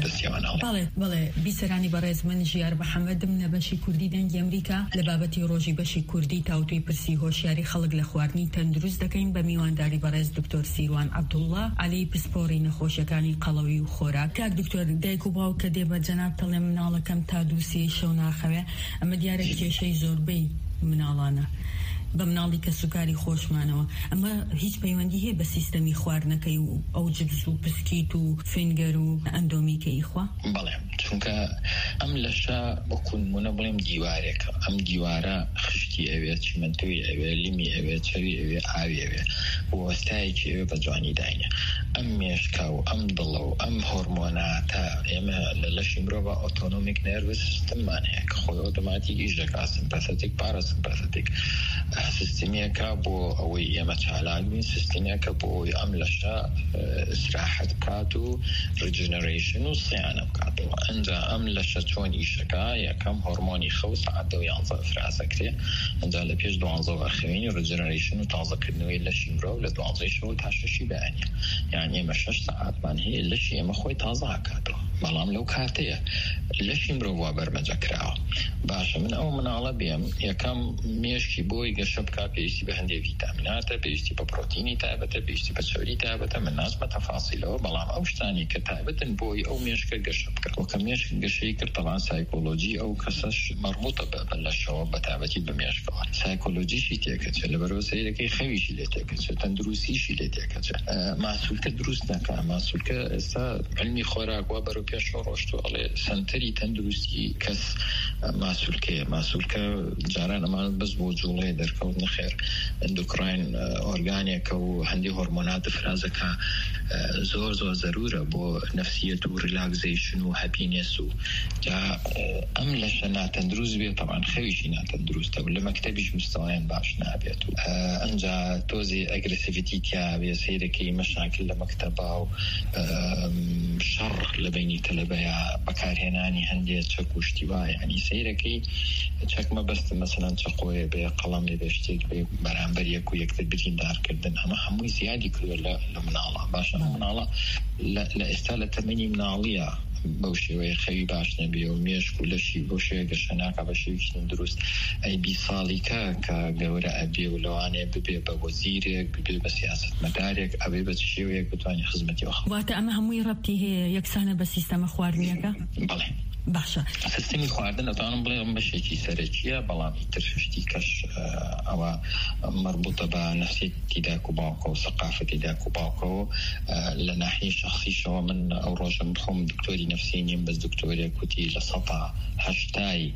بەڵێ بیسەرانی بەڕێز من ژیار بەحەمەدم لە بەشی کوردی دەنگی ئەمریکا لە بابەتی ڕۆژی بەشی کوردی تاوتوی پرسی هۆشیاری خەڵک لە خواردنی تەندروست دەکەین بە میوانداری بەڕێز دکتۆر سیروان عەبدوڵڵا عەلی پسپۆڕی نەخۆشیەکانی قەڵەوی و خۆراک کاک دکتۆر دایک و باوک کە دێ بە جەناب تەڵێ مناڵەکەم تا دووسێ شەو ناخەوێ ئەمە دیارە کێشەی زۆربەی مناڵانە بە مناڵی کە سوکاری خۆشمانەوە ئەمە هیچ پەیوەندی هەیە بە سیستەمی خواردنەکەی و ئەو جبس و پسکیت و فینگەر و ئەندۆمیکەی خوا بەڵێ چونکە ئەم لەشە بەکونمونە بڵێم دیوارێکە ئەم دیوارە خشتی ئەوێ چیمەنتۆی ئەوێ لیمی ئەوێ چەوی ئەوێ ئاوی ئەوێ وەستایەکی ئەوێ بە جوانی داینە ام مێشکە و ام دڵ و ام هۆرمۆناتە ئێمە لە لەشی مرۆڤ ئۆتۆنۆمیک نێروس سیستممان هەیە کە خۆی ئۆتۆماتیک ئیش دەکات سمپەثەتیک پاراسمپەثەتیک سیستمیەکە بۆ ئەوەی ئێمە چالاک بین سیستمیەکە بۆ ئەوەی ئەم لەشە استراحەت بکات و ریجنەریشن و سیانە بکاتەوە ئەنجا ئەم لەشە چۆن ئیشەکە یەکەم هۆرمۆنی خەو سەعات 11 ئەفرازەکرێ ئەنجا لە پێش 12 ئەخوێنی ریجنەریشن و تازەکردنەوەی لەشی مرۆڤ لە 12 شەوە تا 6 بەیانە یعنی ئێمە 6 سەعاتمان هەیە لەشی ئێمە خۆی تازە هاکاتەوە بەڵام لەو کاتەیە لەشی مرۆڤ بەرمەجە کراوە باشە من ئەو مناڵە بێم یەکەم مێشکی بۆی گەشە بکا پێویستی بە هەندێک ڤیتامیناتە پێویستی بە پرۆتینی تایبەتە پێویستی بە چۆری تایبەتە من نازمە تەفاسیلەوە بەڵام ئەو شتانی کە تایبەتن بۆی ئەو مێشکە گەشە بکە وەکە مێشک گەشەی کرد تەڵان سایکۆلۆجی ئەو کەسەش مەربوطە بە لەشەوە بە تایبەتی بە مێشکەوە سایکۆلۆجیشی تێکەچێت لەبەرەوە سەیرەکەی خەویشی لێ تێکەچێت تەندروستیشی لێ تێکەچێت ماسوولکە دروست نەکە ماسوولکە ئێستا علمی خۆراک وا بەرەو پێشەوە ڕۆشتووە ئەڵێ سنتەری تەندروستی کەس ماسوولکەیە ماسوولکە جاران ئەمان بەس بۆ جوڵێ دەرکەوت نەخێر ئەندۆکراین ئۆرگانێکە و هەندی هۆرمۆنات فرازەکە زۆر زۆر ضرورە بۆ نفسیەت و ریلاکزیشن و هەپینێس و جا ئەم لەشە ناتەندروست بێت طبعا خەویشی ناتەندروستە و لە مەکتەبیش مستەوایان باش نابێت و ئەنجا تۆزی ئەگرسیڤیتی تیا بێ سەیرەکەی مەشاکل لە مەکتەبا و شەڕ لە بینی تەلەبەیە بەکارهێنانی هەندێک چەک و شتیوە یعنی سەیرەکەی چەک مەبەستە مەسەلەن چەقۆیە بێ قەڵەمێ بێ شتێک بێ بەرامبەر یەک و یەکتر بریندارکردن ئەمە هەمووی زیادی کردووە لە مناڵە باشە مناڵە لە ئێستا لە تەمەنی مناڵیە بەو شێوەیە خەوی باش نەبێ و مێشک و لەشی بۆ شێوە گەشە ناکە بە شێویشتن دروست ئەی 20 ساڵیکە کە گەورە ئەبێ و لەوانێ ببێ بە وەزیرێک ببێ بە سیاسەتمەدارێک ئەبێ بە شێوەیەک بتوانێت خزمەتی وەخە واتە ئەمە هەمووی ڕەبتی هەیە یەکسانە بە سیستەمە خواردنیەکە بەڵێ باشە سیستمی خواردن ئەتوانم بڵێ ئەم بەشێکی سەرەکیە بەڵام ئیتر شتی کەش ئەوە مربوطە بە نفسیەتی دایک و باوکە و سەقافەتی دایک و باوکەوە لە ناحیە شەخصیشەوە من ئەو ڕۆژم بخۆم دکتۆری نفسی نیم بەس دکتۆرێک کوتی لە 180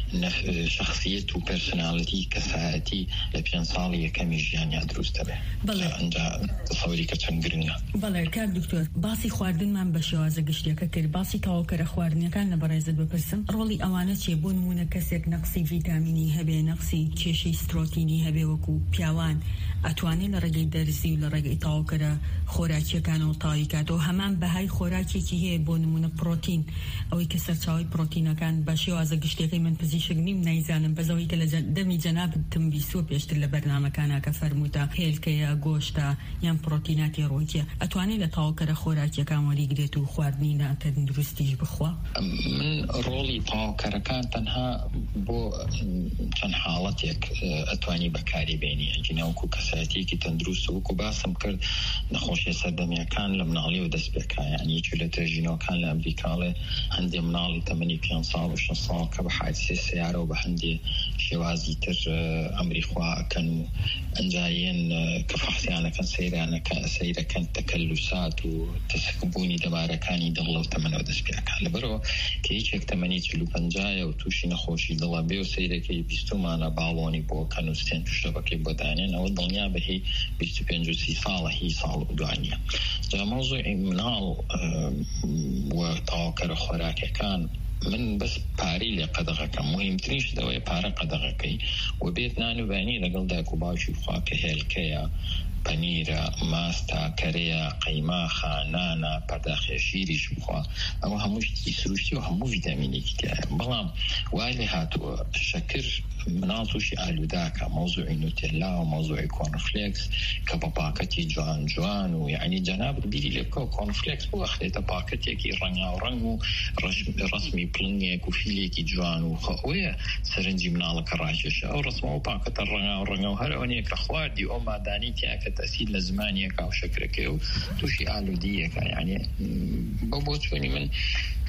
شخصیت و پرسۆنالیتی کەسایەتی لە 5 ساڵی یەکەمی ژیانیان دروستە بێ ئەنجا تەسەووری کە چەند گرنگە بەڵێ کار دکتۆر باسی خواردنمان بە شێوازە گشتیەکە کرد باسی تەواوکەرە خواردنیەکان لە بەڕێزت بپرسم ڕۆڵی ئەوانە چیە بۆ نمونە کەسێک نەقسی ڤیتامینی هەبێ نەقسی کێشەی سترۆتینی هەبێ وەکو پیاوان ئەتوانێت لە ڕێگەی دەرزی و لە ڕێگەی تەواوکەرە خۆراکیەکانەوە تاوی کاتەوە هەمان بەهای خۆراکێکی هەیە بۆ نمونە پرۆتین ئەوەی کە سەرچاوی پرۆتینەکان بە شێوازە گشتیەکەی من پزیشک نیم نەیزانم بەزەوەی کە لە دەمی جەنابتم بیستوە پێشتر لە بەرنامەکانە کە فەرمووتە هێلکەیە گۆشتە یان پرۆتیناتی ڕۆیکیە ئەتوانێت لە تەواوکەرە خۆراکیەکان وەریگرێت و خواردنی ناتەندروستیش بخوا من ڕۆڵی تەواوکەرەکان تەنها بۆ چەند حاڵەتێک ئەتوانی بەکاری بێنی ئەنجینەوەکو کەسایەتێکی تەندروست وەکو باسم کرد نەخۆشیە سەردەمیەکان لە مناڵی و دەست پێکا یعنی چ لە تێژینەوەکان لە ئەمریکاڵێ هەندێک مناڵی تەمەنی 5 ساڵ و 6 ساڵ کە بە حادسێ سیارە و بە هەندێک شێوازی تر ئەمریخوا ئەکەن و ئەنجایەن کە فەحسیانەکەن سەیرەکەن تەکەلوسات و تەسکبوونی دەبارەکانی دڵ و تەمەنەوە دەست پێکا لەبەرەوە کە هیچێک تەمەنی 45 و تووشی نەخۆشی دڵە بێ و سەیرەکەی 20مانە باڵۆنی بۆ کەن و ستێن توشەبەکەی بۆ دانێن ئەوە دڵنیا بەهی 25 و 30 ساڵە هی ساڵ و دوانیە جا مۆزوعی مناڵ و تەواوکەرە خۆراکەکان من بس پارەی لێ قەدەغەکەم مهمترینش دەوەیە پارە قەدەغەکەی و بێت نانوانی لەگەڵ دایک و باوکی بخوا کە هێلکەیە پەنیرە ماستە کەرەیە قەیماخە نانە پەرداخیە شیریش بخوا ئەوە هەموو شتی سروشتی و هەموو ڤیتامینێکی تایە بەڵام وای لێ هاتووە شەکر مناڵ تووشی ئالوداکە مۆزوعی نوتێلا و مۆزوعی کۆرنفلێکس کە بە پاکەتی جوان جوان و یعنی جەنابت بیری لێ بکە و کۆرنفلێکس بۆ ئەخرێتە پاکەتێکی ڕەنگاوڕەنگ و ڕەسمی پڵنگێک و فیلێکی جوان و خۆیە سەرنجی مناڵەکە ڕاکێشە ئەو ڕسمە و پاکەتە ڕەنگاوڕەنگە و هەر ئەوەیە کە خواردی ئەو مادانی تیاکە تەسیر لە زمانیەکە و شەکرەکەی و تووشی ئالودیەکە یعنی بۆ چۆنی من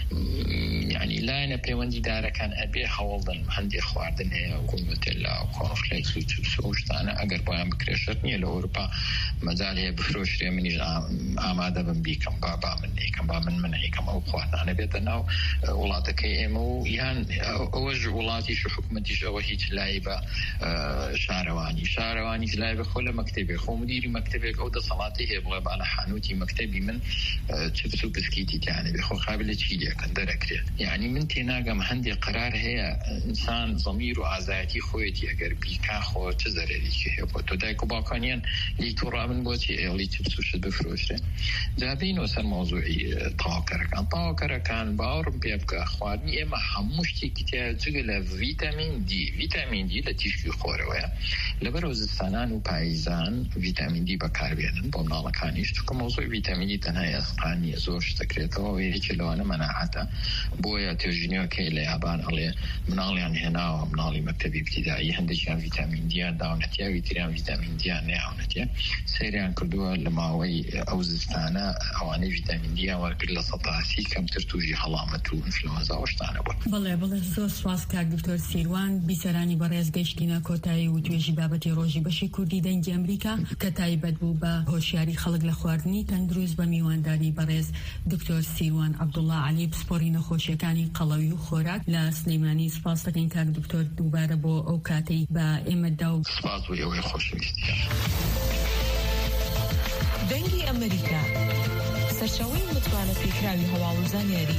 یعنی لایەنە پەیوەندیدارەکان ئەبێ هەوڵدن هەندێک خواردن هەیە کومتێلا و کۆنفلێکس و چیپس و شتانە ئەگەر بۆیان بکرێشت نییە لە ئەوروپا مەجال هەیە بفرۆشرێ منیش ئامادە بم بیکەم با من نیکەم با من هیکەم ئەو خواردانە بێتە ناو وڵاتەکەی ئێمە و یان ئەوەش وڵاتیش و حکوومەتیش ئەوە هیچ لای بە شارەوانی لای بەخۆ لە مەکتەبێ خۆ مدیری مەکتەبێک ئەو دەسەڵاتی هەیە بڵێ با لە حانوتی مەکتەبی من چپس و بسکیتی تیانە بێ خۆ قابل لە چی لێکەن دەرەکرێت یعنی من تێناگەم هەندێک قرار هەیە ئینسان زەمیر و ئازایەتی خۆیەتی ئەگەر بیکا خۆ چ زەرێکی هەیە بۆ تۆ دایک و باوکانیان لی تووڕا من بۆچی ئێڵی چپس و شت بفرۆشرێ جابینەوە سەر مۆزوعی تاواکەرەکان باوەڕم پێ بکە خواردنی ئێمە هەموو شتێکی تیا جگە لە ڤیتامین دی لە تیشکی خۆرەوەیە لەبەرەوە زستانان و پاییزان ڤیتامین دی بەکاربێنن بۆ مناڵەکانیش چونکە مۆزوعی ڤیتامین دی تەنها ئێسقانیە زۆر شتەکرێتەوە یەکێ لەوانە مەناعەتە بۆیە توێژینەوەکەی لە یابان ئەڵێ مناڵیان هێناوە مناڵی مەکتەبی ابتیدایی هەندێکیان ڤیتامین دییان داونەتیا ویتریان ڤیتامین دییان نەیاونەتیە سەیریان کردووە لە ماوەی ئەو زستانە ئەوانەی ڤیتامین دییان وەرگرت لە 180 کەمتر توژی هەڵامەت و ئینفلۆنزا و شتانە بوون. بەڵێ زۆر سواس کاک دکتۆر سیروان بیسەرانی بەڕێز گەشتینە کۆتایی و توێژی بابەتی ڕۆژی بەشی کوردی دەنگی ئەمریکا کە تایبەت بوو بە هۆشیاری خەڵک لە خواردنی تەندروست بە میوانداری بەڕێز دکتۆر سیروان عەبدوڵڵا عەلی پسپۆڕی نەخۆشیەکانی قەڵەوی و خۆراک لە سلەیمانی سپاس دەکەین کاک دکتۆر دووبارە بۆ ئەو کاتەی بە ئێمەدا و سپاس بۆ ئێوەی خۆشەویستی. دەنگی ئەمریکا سەرچاوەی متمانە پێکراوی هەواڵ و زانیاری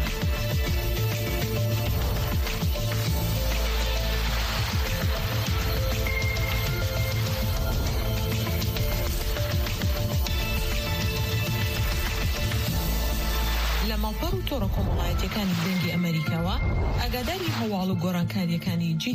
ماڵپەڕ و تۆڕە کۆمەڵایەتیەکانی دەنگی ئەمریکاوە ئاگاداری هەواڵ و گۆڕانکاریەکانی